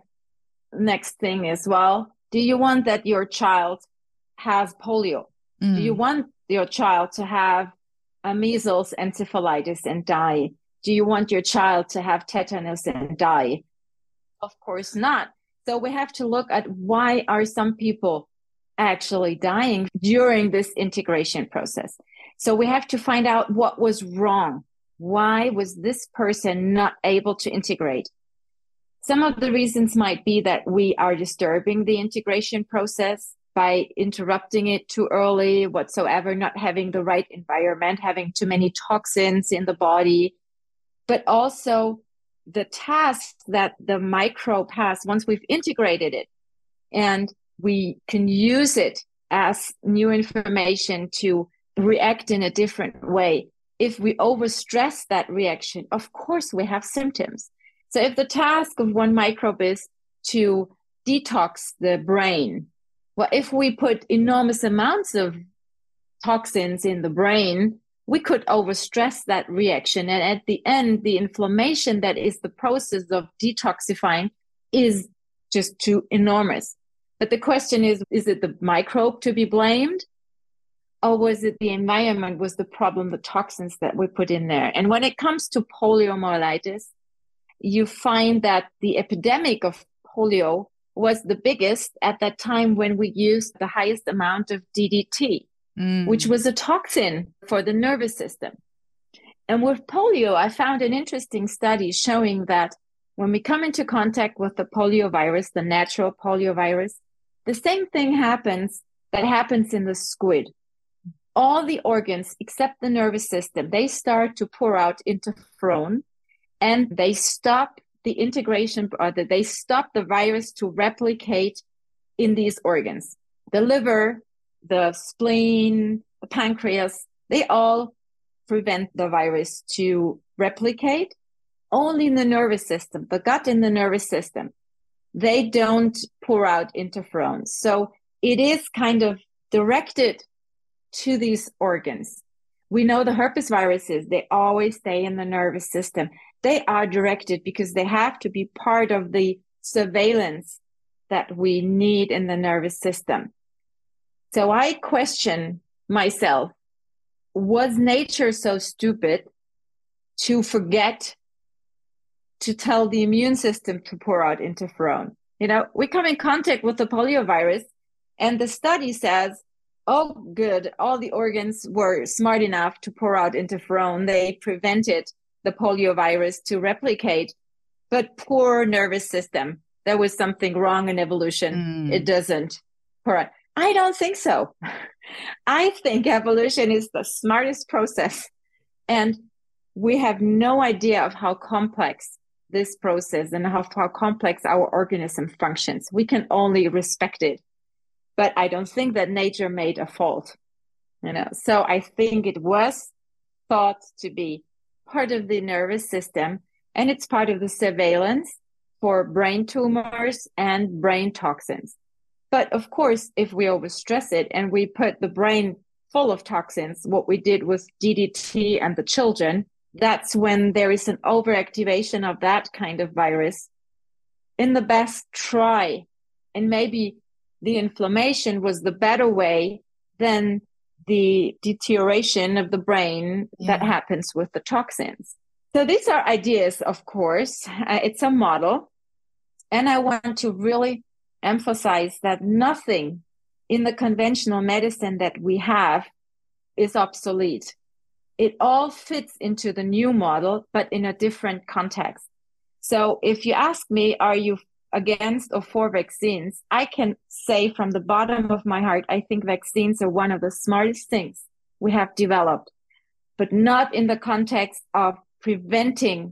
next thing is, well, do you want that your child has polio? Mm. Do you want your child to have a measles encephalitis and die? Do you want your child to have tetanus and die? Of course not. So we have to look at, why are some people actually dying during this integration process? So we have to find out what was wrong. Why was this person not able to integrate? Some of the reasons might be that we are disturbing the integration process by interrupting it too early, whatsoever, not having the right environment, having too many toxins in the body, but also the task that the microbe has once we've integrated it, and we can use it as new information to react in a different way. If we overstress that reaction, of course we have symptoms. So if the task of one microbe is to detox the brain, well, if we put enormous amounts of toxins in the brain, we could overstress that reaction. And at the end, the inflammation that is the process of detoxifying is just too enormous. But the question is, is it the microbe to be blamed? Or was it the environment was the problem, the toxins that we put in there? And when it comes to poliomyelitis, you find that the epidemic of polio was the biggest at that time when we used the highest amount of D D T, mm. which was a toxin for the nervous system. And with polio, I found an interesting study showing that when we come into contact with the poliovirus, the natural poliovirus, the same thing happens that happens in the squid. All the organs except the nervous system, they start to pour out interferon, and they stop the integration, or the, they stop the virus to replicate in these organs. The liver, the spleen, the pancreas, they all prevent the virus to replicate. Only in the nervous system, the gut and the nervous system, they don't pour out interferon. So it is kind of directed to these organs. We know the herpes viruses, they always stay in the nervous system. They are directed because they have to be part of the surveillance that we need in the nervous system. So I question myself, was nature so stupid to forget to tell the immune system to pour out interferon? You know, we come in contact with the poliovirus, and the study says, oh, good, all the organs were smart enough to pour out interferon. They prevented the poliovirus to replicate, but poor nervous system. There was something wrong in evolution. Mm. It doesn't pour out. I don't think so. I think evolution is the smartest process, and we have no idea of how complex this process and how, how complex our organism functions. We can only respect it, but I don't think that nature made a fault, you know. So I think it was thought to be part of the nervous system, and it's part of the surveillance for brain tumors and brain toxins. But of course, if we overstress it and we put the brain full of toxins, what we did with D D T and the children, that's when there is an overactivation of that kind of virus. In the best try, and maybe the inflammation was the better way than the deterioration of the brain yeah. that happens with the toxins. So these are ideas, of course. Uh, it's a model. And I want to really emphasize that nothing in the conventional medicine that we have is obsolete. It all fits into the new model, but in a different context. So if you ask me, are you against or for vaccines? I can say from the bottom of my heart, I think vaccines are one of the smartest things we have developed, but not in the context of preventing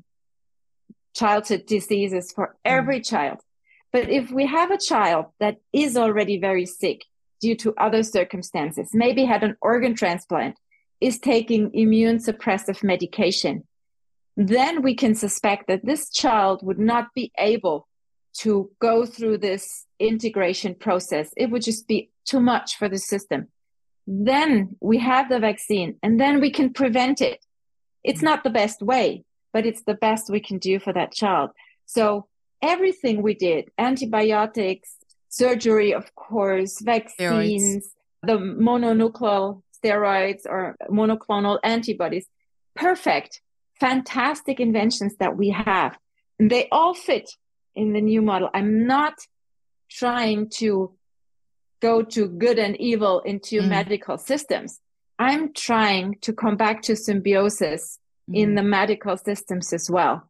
childhood diseases for every mm. child. But if we have a child that is already very sick due to other circumstances, maybe had an organ transplant, is taking immune suppressive medication, then we can suspect that this child would not be able to go through this integration process. It would just be too much for the system. Then we have the vaccine, and then we can prevent it. It's not the best way, but it's the best we can do for that child. So everything we did, antibiotics, surgery, of course, vaccines, steroids. The mononuclear steroids or monoclonal antibodies, perfect, fantastic inventions that we have. And they all fit in the new model. I'm not trying to go to good and evil into mm. medical systems. I'm trying to come back to symbiosis mm. in the medical systems as well.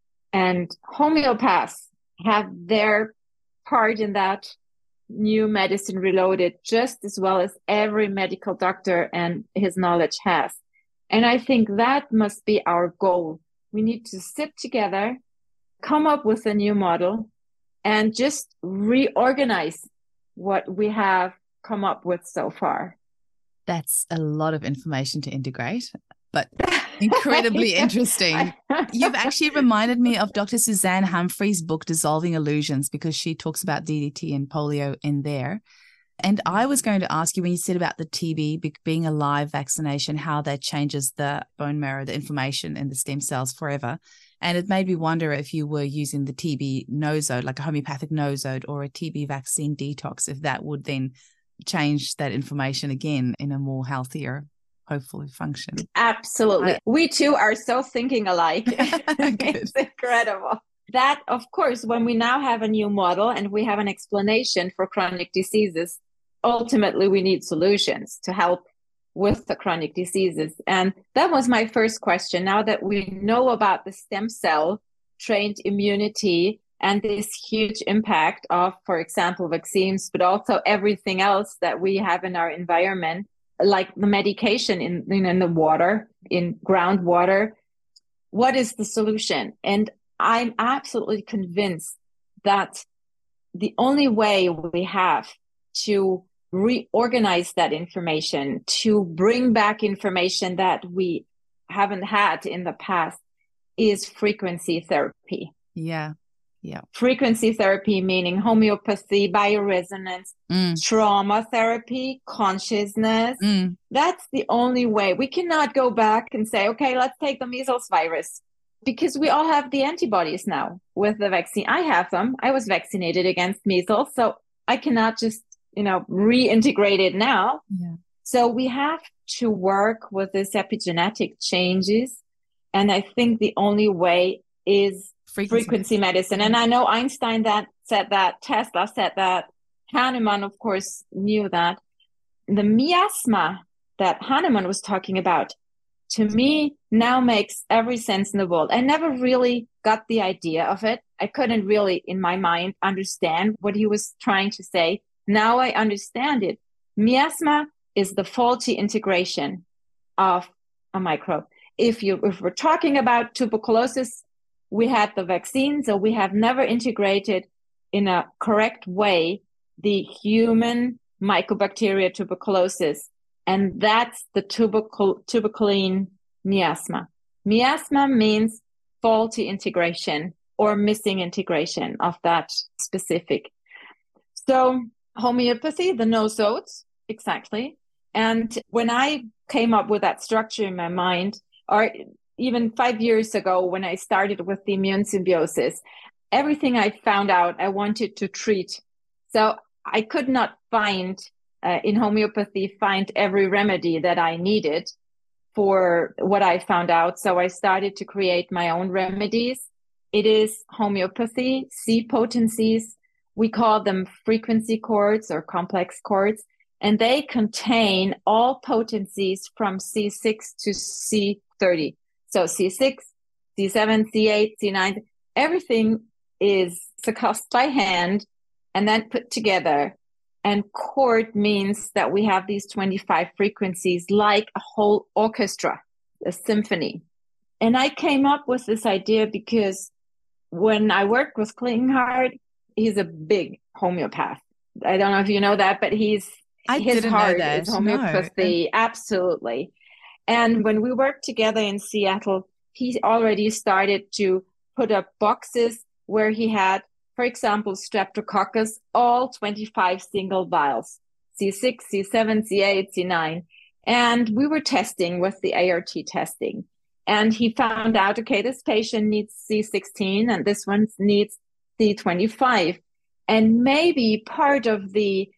And homeopaths have their part in that new medicine reloaded just as well as every medical doctor and his knowledge has. And I think that must be our goal. We need to sit together, come up with a new model, and just reorganize what we have come up with so far. That's a lot of information to integrate, but incredibly interesting. You've actually reminded me of Doctor Suzanne Humphrey's book, Dissolving Illusions, because she talks about D D T and polio in there. And I was going to ask you, when you said about the T B being a live vaccination, how that changes the bone marrow, the inflammation in the stem cells forever. And it made me wonder if you were using the T B nosode, like a homeopathic nosode or a T B vaccine detox, if that would then change that inflammation again in a more healthier, hopefully, function. Absolutely. I, we two are so thinking alike. It's incredible. That, of course, when we now have a new model and we have an explanation for chronic diseases, ultimately we need solutions to help with the chronic diseases. And that was my first question. Now that we know about the stem cell trained immunity and this huge impact of, for example, vaccines, but also everything else that we have in our environment, like the medication in, in, in the water, in groundwater, what is the solution? And I'm absolutely convinced that the only way we have to reorganize that information, to bring back information that we haven't had in the past, is frequency therapy. Yeah. Yeah. Frequency therapy, meaning homeopathy, bioresonance, mm. trauma therapy, consciousness. Mm. That's the only way. We cannot go back and say, okay, let's take the measles virus, because we all have the antibodies now with the vaccine. I have them. I was vaccinated against measles, so I cannot just, you know, reintegrate it now. Yeah. So we have to work with these epigenetic changes. And I think the only way is frequency, frequency medicine. And I know Einstein that said that, Tesla said that, Hahnemann, of course, knew that. The miasma that Hahnemann was talking about, to me, now makes every sense in the world. I never really got the idea of it. I couldn't really, in my mind, understand what he was trying to say. Now I understand it. Miasma is the faulty integration of a microbe. If you, if we're talking about tuberculosis, we had the vaccine, so we have never integrated in a correct way the human Mycobacteria tuberculosis, and that's the tubercle, tuberculin miasma. Miasma means faulty integration or missing integration of that specific. So homeopathy, the nosodes, exactly. And when I came up with that structure in my mind, or even five years ago when I started with the immune symbiosis, everything I found out I wanted to treat. So I could not find uh, in homeopathy, find every remedy that I needed for what I found out. So I started to create my own remedies. It is homeopathy, C potencies. We call them frequency chords or complex chords, and they contain all potencies from C six to C thirty. So C six, C seven, C eight, C nine, everything is succussed by hand and then put together. And chord means that we have these twenty-five frequencies like a whole orchestra, a symphony. And I came up with this idea because when I worked with Klingenhardt, he's a big homeopath. I don't know if you know that, but he's I his didn't heart know that. is homeopathy. No. Absolutely. And when we worked together in Seattle, he already started to put up boxes where he had, for example, Streptococcus, all twenty-five single vials, C six, C seven, C eight, C nine. And we were testing with the A R T testing. And he found out, okay, this patient needs C sixteen and this one needs C twenty-five. And maybe part of the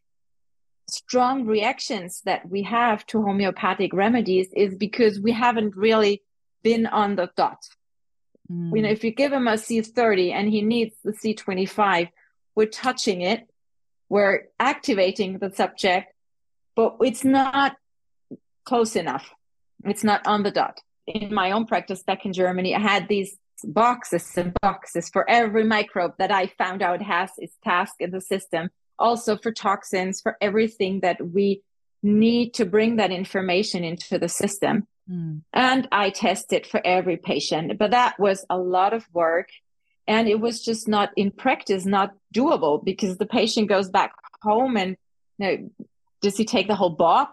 strong reactions that we have to homeopathic remedies is because we haven't really been on the dot. Mm. You know, if you give him a C thirty and he needs the C twenty-five, we're touching it, we're activating the subject, but it's not close enough. It's not on the dot. In my own practice back in Germany, I had these boxes and boxes for every microbe that I found out has its task in the system. Also for toxins, for everything that we need to bring that information into the system. Mm. And I tested for every patient, but that was a lot of work. And it was just not in practice, not doable, because the patient goes back home and, you know, does he take the whole box?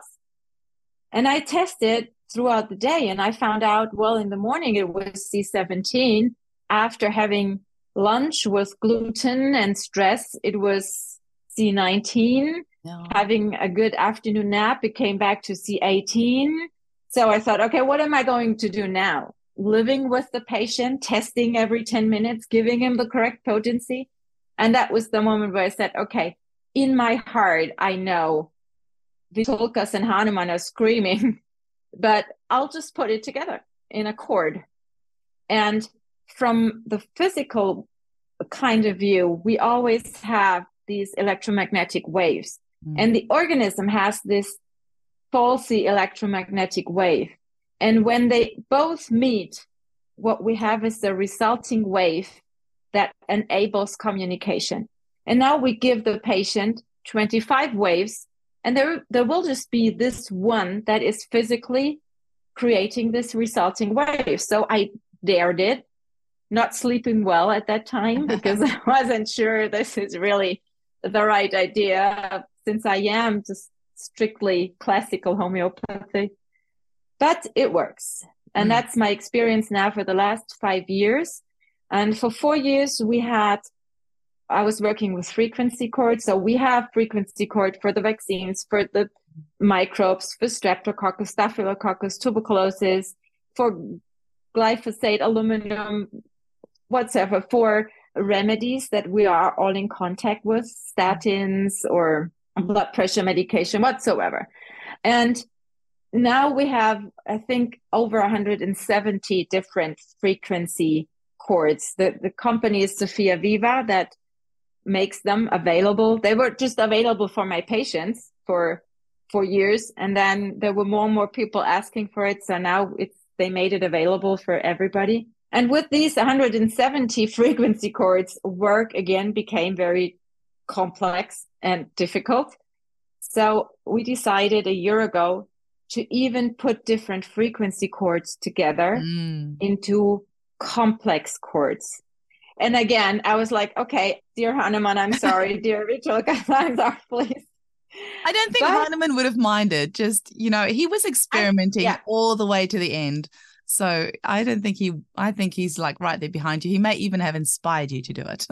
And I tested throughout the day and I found out, well, in the morning it was C seventeen. After having lunch with gluten and stress, it was C nineteen. No. Having a good afternoon nap, it came back to C eighteen. So I thought, okay, what am I going to do now? Living with the patient, testing every ten minutes, giving him the correct potency. And that was the moment where I said, okay, in my heart, I know Vitulkas and Hahnemann are screaming, but I'll just put it together in a chord. And from the physical kind of view, we always have these electromagnetic waves. Mm. And the organism has this faulty electromagnetic wave. And when they both meet, what we have is the resulting wave that enables communication. And now we give the patient twenty-five waves, and there, there will just be this one that is physically creating this resulting wave. So I dared it, not sleeping well at that time because I wasn't sure this is really the right idea, since I am just strictly classical homeopathy. But it works. And mm. that's my experience now for the last five years. And for four years, we had, I was working with frequency cords. So we have frequency cord for the vaccines, for the microbes, for streptococcus, staphylococcus, tuberculosis, for glyphosate, aluminum, whatsoever, for remedies that we are all in contact with, statins or blood pressure medication, whatsoever. And now we have, I think, over one hundred seventy different frequency cords. The, the company is Sophia Viva that makes them available. They were just available for my patients for for years. And then there were more and more people asking for it. So now it's they made it available for everybody. And with these one hundred seventy frequency cords, work again became very complex and difficult. So we decided a year ago to even put different frequency cords together mm. into complex cords. And again, I was like, okay, dear Hahnemann, I'm sorry, dear Rachel, I'm sorry, please. I don't think but, Hahnemann would have minded. Just, you know, he was experimenting I, yeah. all the way to the end. So I don't think he, I think he's like right there behind you. He may even have inspired you to do it.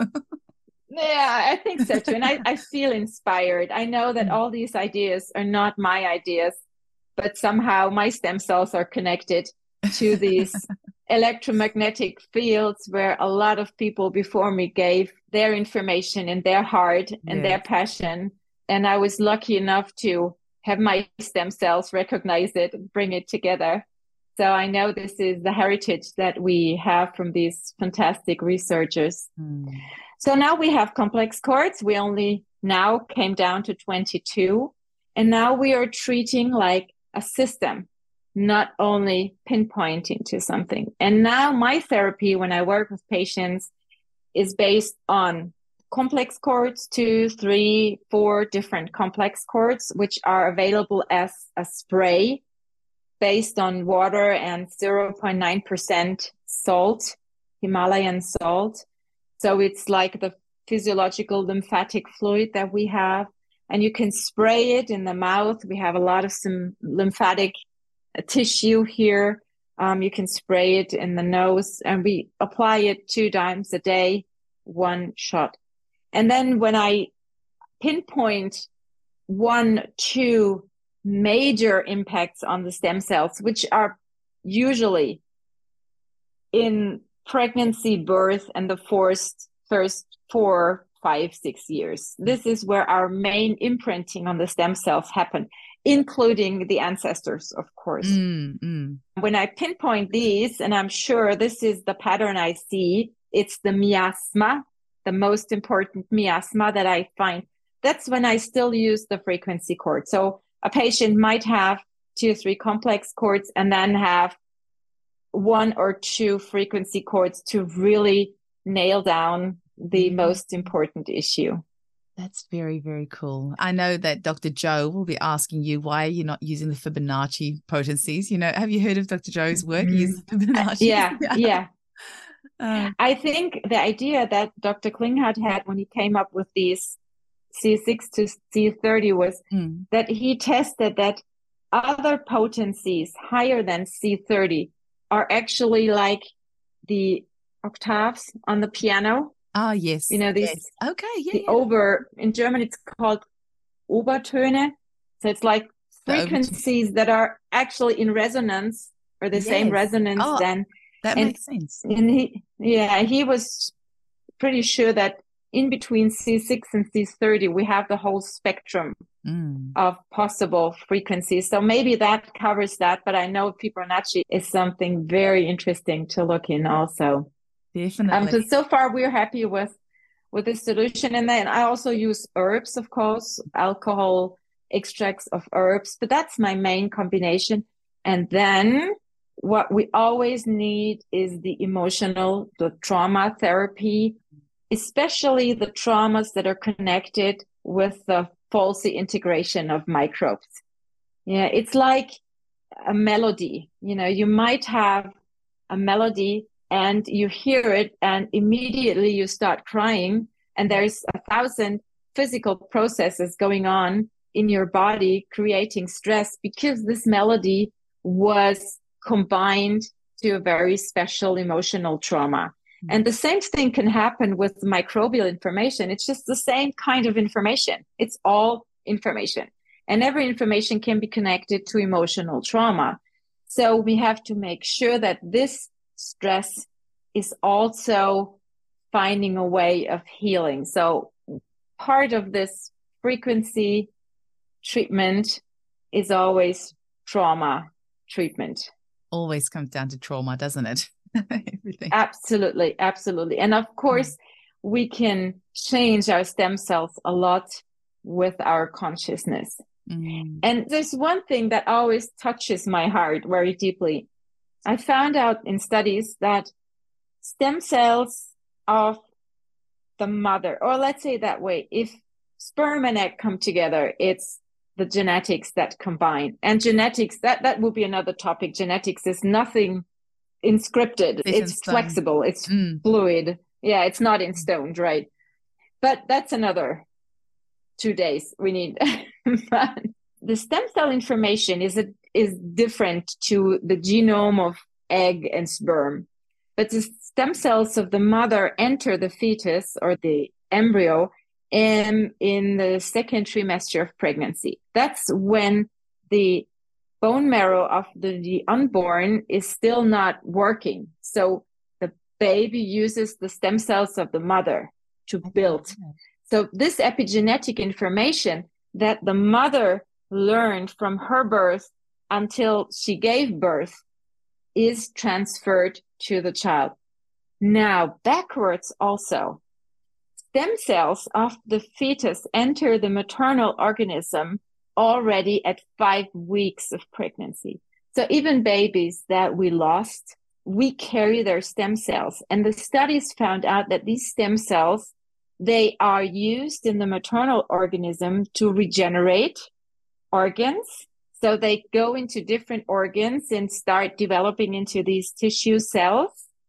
Yeah, I think so too. And I, I feel inspired. I know that all these ideas are not my ideas, but somehow my stem cells are connected to these electromagnetic fields where a lot of people before me gave their information and their heart and yes. their passion. And I was lucky enough to have my stem cells recognize it and bring it together. So I know this is the heritage that we have from these fantastic researchers. Mm. So now we have complex cords. We only now came down to twenty-two. And now we are treating like a system, not only pinpointing to something. And now my therapy, when I work with patients, is based on complex cords, two, three, four different complex cords, which are available as a spray based on water and zero point nine percent salt, Himalayan salt. So it's like the physiological lymphatic fluid that we have. And you can spray it in the mouth. We have a lot of some lymphatic tissue here. Um, you can spray it in the nose, and we apply it two times a day, one shot. And then when I pinpoint one, two major impacts on the stem cells, which are usually in pregnancy, birth, and the first, first four, five, six years. This is where our main imprinting on the stem cells happen, including the ancestors, of course. Mm, mm. When I pinpoint these, and I'm sure this is the pattern I see, it's the miasma, the most important miasma that I find. That's when I still use the frequency cord. So a patient might have two or three complex cords and then have one or two frequency cords to really nail down the mm. most important issue. That's very, very cool. I know that Doctor Joe will be asking you, why are you not using the Fibonacci potencies? You know, have you heard of Doctor Joe's work? Mm-hmm. He's Fibonacci. Yeah, yeah. um, I think the idea that Doctor Klinghardt had when he came up with these C six to C thirty was mm. that he tested that other potencies higher than C thirty are actually like the octaves on the piano. Ah, yes. You know, these, yes. Okay, yeah. The yeah. over, in German, it's called Obertöne. So it's like frequencies that are actually in resonance or the yes. same resonance oh, then. That and, makes sense. And he, yeah, he was pretty sure that in between C six and C thirty, we have the whole spectrum mm. of possible frequencies. So maybe that covers that, but I know Fibonacci is something very interesting to look in also. Definitely. Um, so, so far we're happy with, with this solution. And then I also use herbs, of course, alcohol extracts of herbs, but that's my main combination. And then what we always need is the emotional, the trauma therapy, especially the traumas that are connected with the faulty integration of microbes. Yeah, it's like a melody. You know, you might have a melody and you hear it and immediately you start crying, and there's a thousand physical processes going on in your body creating stress because this melody was combined to a very special emotional trauma. Mm-hmm. And the same thing can happen with microbial information. It's just the same kind of information. It's all information. And every information can be connected to emotional trauma. So we have to make sure that this stress is also finding a way of healing. So part of this frequency treatment is always trauma treatment. Always comes down to trauma, doesn't it? Everything. Absolutely, absolutely. And of course, mm. we can change our stem cells a lot with our consciousness. Mm. And there's one thing that always touches my heart very deeply. I found out in studies that stem cells of the mother, or let's say that way, if sperm and egg come together, it's the genetics that combine. And genetics, that, that will be another topic. Genetics is nothing inscripted. It's, it's flexible. It's mm. fluid. Yeah, it's not in stone, right? But that's another two days we need. But the stem cell information is a, is different to the genome of egg and sperm. But the stem cells of the mother enter the fetus or the embryo in, in the second trimester of pregnancy. That's when the bone marrow of the, the unborn is still not working. So the baby uses the stem cells of the mother to build. So this epigenetic information that the mother learned from her birth until she gave birth is transferred to the child. Now, backwards also, stem cells of the fetus enter the maternal organism already at five weeks of pregnancy. So even babies that we lost, we carry their stem cells. And the studies found out that these stem cells, they are used in the maternal organism to regenerate organs. So they go into different organs and start developing into these tissue cells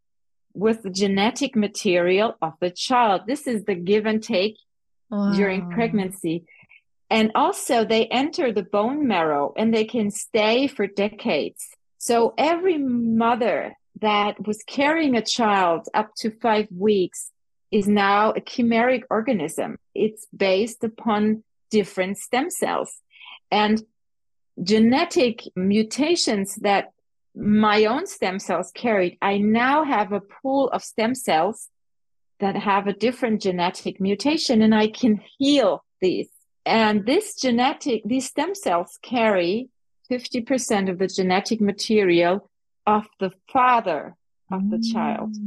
with the genetic material of the child. This is the give and take wow. during pregnancy. And also they enter the bone marrow and they can stay for decades. So every mother that was carrying a child up to five weeks is now a chimeric organism. It's based upon different stem cells. And genetic mutations that my own stem cells carried, I now have a pool of stem cells that have a different genetic mutation, and I can heal these. And this genetic, these stem cells carry fifty percent of the genetic material of the father of mm. the child.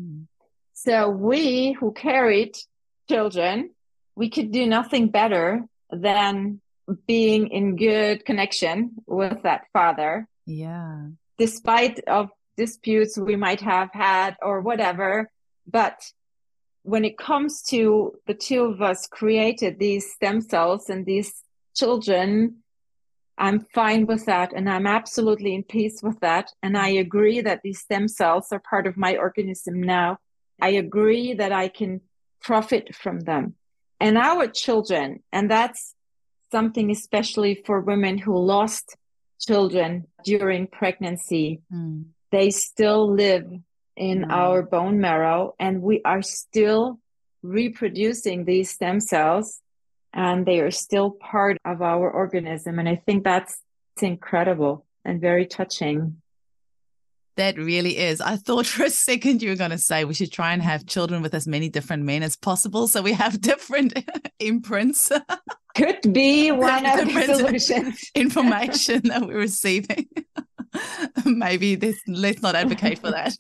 So we who carried children, we could do nothing better than being in good connection with that father. Yeah. Despite of disputes we might have had or whatever. But when it comes to the two of us created these stem cells and these children, I'm fine with that. And I'm absolutely in peace with that. And I agree that these stem cells are part of my organism now. I agree that I can profit from them. And our children, and that's something especially for women who lost children during pregnancy, mm. they still live in mm. our bone marrow, and we are still reproducing these stem cells, and they are still part of our organism. And I think that's incredible and very touching. That really is. I thought for a second you were going to say we should try and have children with as many different men as possible so we have different imprints. Could be one of the solutions. Information that we're receiving. Maybe this, let's not advocate for that.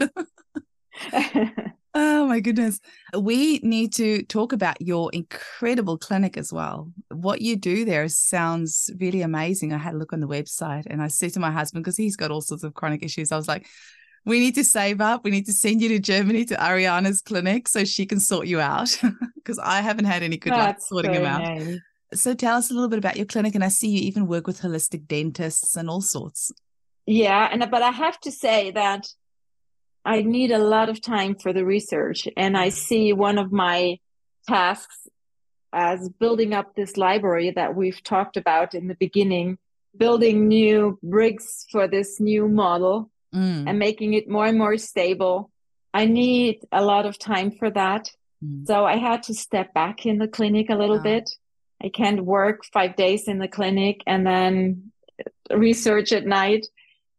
Oh my goodness. We need to talk about your incredible clinic as well. what you do there sounds really amazing. I had a look on the website and I said to my husband, because he's got all sorts of chronic issues, I was like, we need to save up. We need to send you to Germany to Ariana's clinic so she can sort you out, because I haven't had any good luck That's sorting him out. nice. So tell us a little bit about your clinic. And I see you even work with holistic dentists and all sorts. Yeah, and but I have to say that I need a lot of time for the research. And I see one of my tasks as building up this library that we've talked about in the beginning, building new bricks for this new model. Mm. And making it more and more stable. I need a lot of time for that. Mm. So I had to step back in the clinic a little oh. bit. I can't work five days in the clinic and then research at night.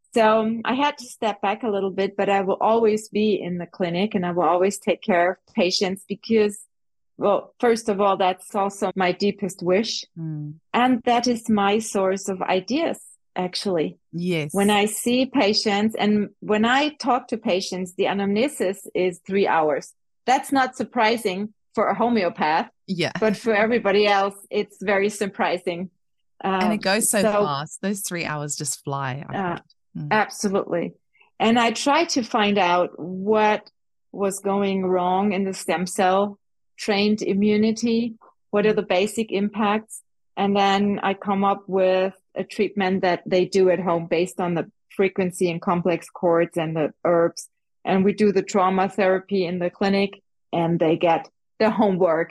So I had to step back a little bit, but I will always be in the clinic and I will always take care of patients because, well, first of all, that's also my deepest wish. Mm. And that is my source of ideas. Actually, yes. When I see patients and when I talk to patients, the anamnesis is three hours. That's not surprising for a homeopath. Yeah. But for everybody else, it's very surprising. Um, and it goes so, so fast. Those three hours just fly. Uh, mm. Absolutely. And I tried to find out what was going wrong in the stem cell trained immunity. What are the basic impacts? And then I come up with a treatment that they do at home based on the frequency and complex chords and the herbs. And we do the trauma therapy in the clinic and they get the homework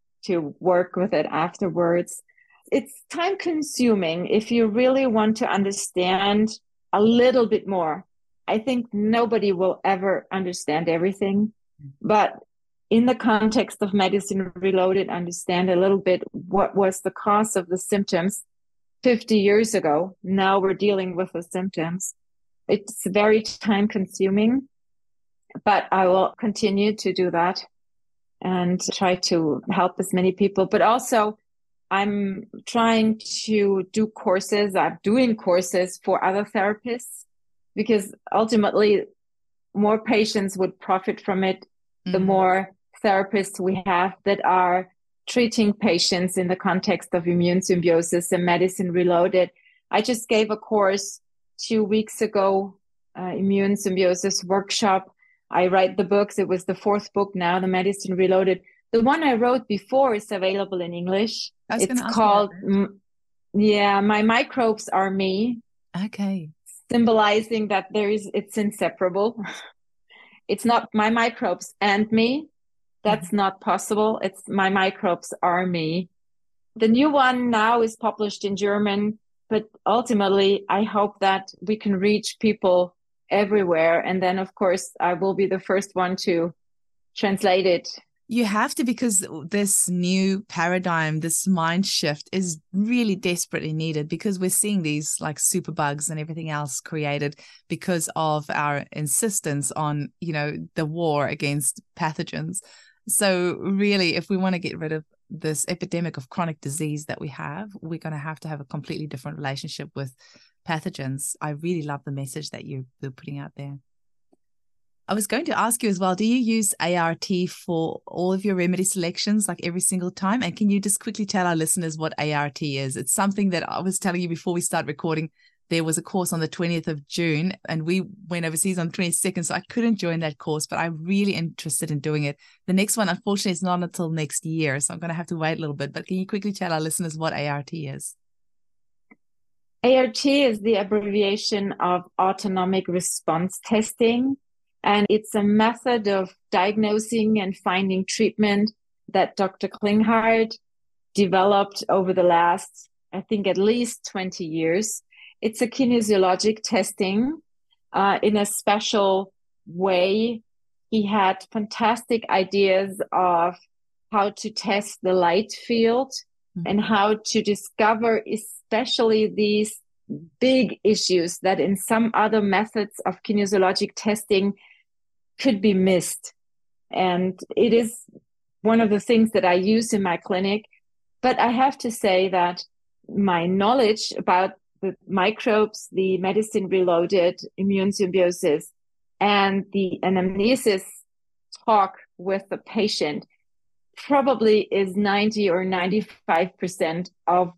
to work with it afterwards. It's time consuming if you really want to understand a little bit more. I think nobody will ever understand everything, but in the context of Medicine Reloaded, understand a little bit what was the cause of the symptoms fifty years ago. Now we're dealing with the symptoms. It's very time consuming, but I will continue to do that and try to help as many people. But also I'm trying to do courses. I'm doing courses for other therapists because ultimately more patients would profit from it. Mm-hmm. The more therapists we have that are treating patients in the context of immune symbiosis and Medicine Reloaded. I just gave a course two weeks ago, uh, immune symbiosis workshop. I write the books. It was the fourth book now, the Medicine Reloaded. The one I wrote before is available in English. It's called, m- yeah, My Microbes Are Me. Okay. Symbolizing that there is, it's inseparable. It's not my microbes and me. That's mm-hmm. not possible. It's My Microbes Are Me. The new one now is published in German, but ultimately I hope that we can reach people everywhere. And then, of course, I will be the first one to translate it. You have to, because this new paradigm, this mind shift is really desperately needed, because we're seeing these like superbugs and everything else created because of our insistence on, you know, the war against pathogens. So really, if we want to get rid of this epidemic of chronic disease that we have, we're going to have to have a completely different relationship with pathogens. I really love the message that you're putting out there. I was going to ask you as well, do you use A R T for all of your remedy selections, like every single time? And can you just quickly tell our listeners what A R T is? It's something that I was telling you before we start recording. There was a course on the twentieth of June and we went overseas on the twenty-second, so I couldn't join that course, but I'm really interested in doing it. The next one, unfortunately, is not until next year, so I'm going to have to wait a little bit. But can you quickly tell our listeners what A R T is? A R T is the abbreviation of autonomic response testing. And it's a method of diagnosing and finding treatment that Doctor Klinghardt developed over the last, I think, at least twenty years. It's a kinesiologic testing uh, in a special way. He had fantastic ideas of how to test the light field mm-hmm. and how to discover especially these big issues that in some other methods of kinesiologic testing could be missed. And it is one of the things that I use in my clinic. But I have to say that my knowledge about the microbes, the Medicine Reloaded, immune symbiosis, and the anamnesis talk with the patient probably is ninety or ninety-five percent of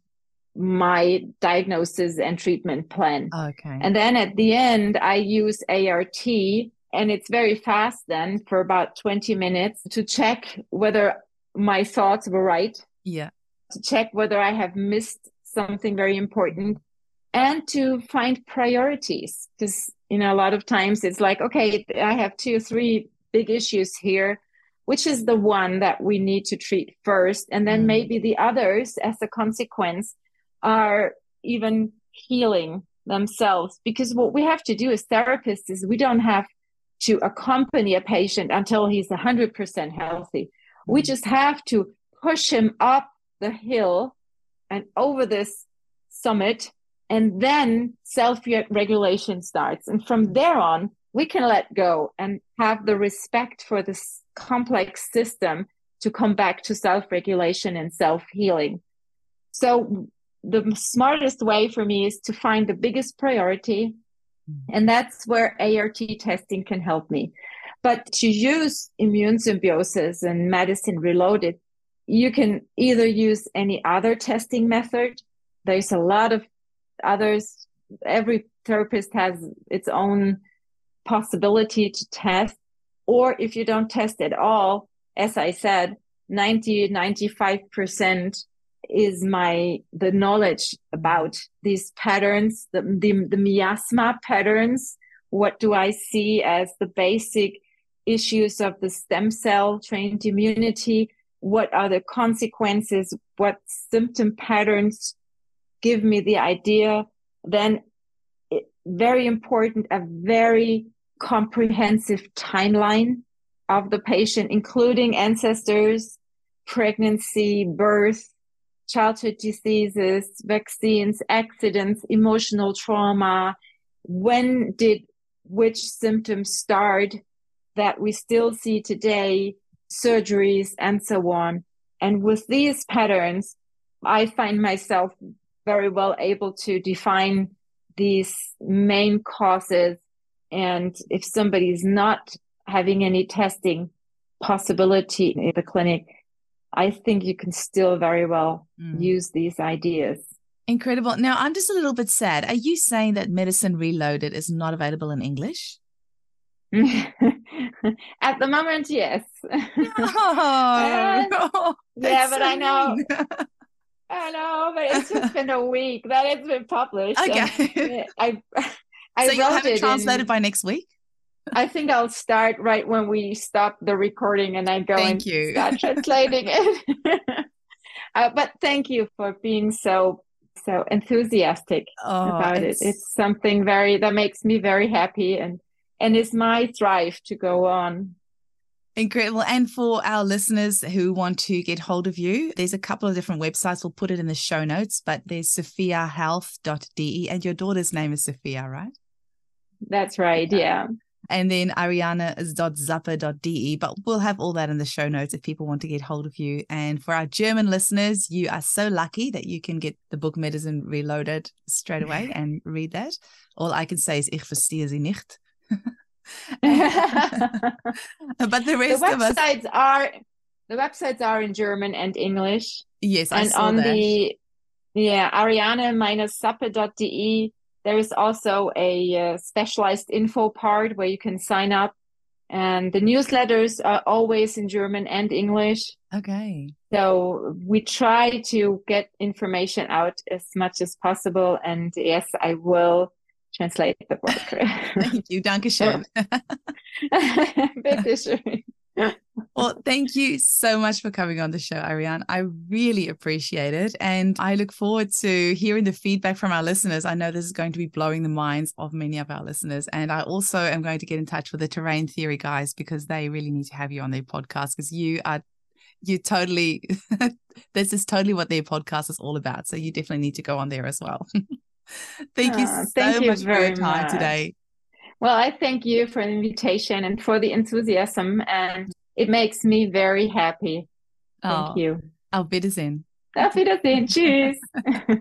my diagnosis and treatment plan. Okay. And then at the end, I use A R T, and it's very fast then for about twenty minutes to check whether my thoughts were right. Yeah. To check whether I have missed something very important, and to find priorities. Because, you know, a lot of times it's like, okay, I have two or three big issues here. Which is the one that we need to treat first? And then mm. maybe the others, as a consequence, are even healing themselves. Because what we have to do as therapists is we don't have to accompany a patient until he's one hundred percent healthy. Mm. We just have to push him up the hill and over this summit, and then self-regulation starts. And from there on, we can let go and have the respect for this complex system to come back to self-regulation and self-healing. So the smartest way for me is to find the biggest priority, and that's where A R T testing can help me. But to use Immune Symbiosis and Medicine Reloaded, you can either use any other testing method. There's a lot of others. Every therapist has its own possibility to test, or if you don't test at all, as I said, ninety, ninety-five percent is my, the knowledge about these patterns, the, the, the miasma patterns. What do I see as the basic issues of the stem cell trained immunity? What are the consequences? What symptom patterns give me the idea? Then it, very important, a very comprehensive timeline of the patient, including ancestors, pregnancy, birth, childhood diseases, vaccines, accidents, emotional trauma. When did which symptoms start that we still see today, surgeries, and so on. And with these patterns, I find myself very well able to define these main causes. And if somebody is not having any testing possibility in the clinic, I think you can still very well mm. use these ideas. Incredible. Now, I'm just a little bit sad. Are you saying that Medicine Reloaded is not available in English? At the moment, yes. No. uh, oh, yeah, but so I know. mean. I know, but it's just been a week that it's been published. Okay. I, I so you'll have it it translated in, by next week? I think I'll start right when we stop the recording and I go thank and you. start translating it. uh, but thank you for being so so enthusiastic oh, about it's... it. It's something very that makes me very happy, and and is my drive to go on. Incredible. And for our listeners who want to get hold of you, there's a couple of different websites. We'll put it in the show notes, but there's sophia health dot d e, and your daughter's name is Sophia, right? That's right, yeah. yeah. And then ariana dot zappa dot d e, but we'll have all that in the show notes if people want to get hold of you. And for our German listeners, you are so lucky that you can get the book Medicine Reloaded straight away and read that. All I can say is, ich verstehe sie nicht. But the rest the of us websites are the websites are in German and English. Yes, I and saw on that. the yeah ariana dash zappa dot d e there is also a uh, specialized info part where you can sign up, and the newsletters are always in German and English. Okay. So we try to get information out as much as possible, and yes, I will translate the book. Thank you. Dankeschön. Bitteschön. Well, thank you so much for coming on the show, Ariane. I really appreciate it. And I look forward to hearing the feedback from our listeners. I know this is going to be blowing the minds of many of our listeners. And I also am going to get in touch with the Terrain Theory guys, because they really need to have you on their podcast, because you are you totally this is totally what their podcast is all about. So you definitely need to go on there as well. Thank you oh, so thank you much for your time much. today. Well, I thank you for the invitation and for the enthusiasm, and it makes me very happy. Thank oh, you. Auf Wiedersehen. Auf Wiedersehen. Tschüss.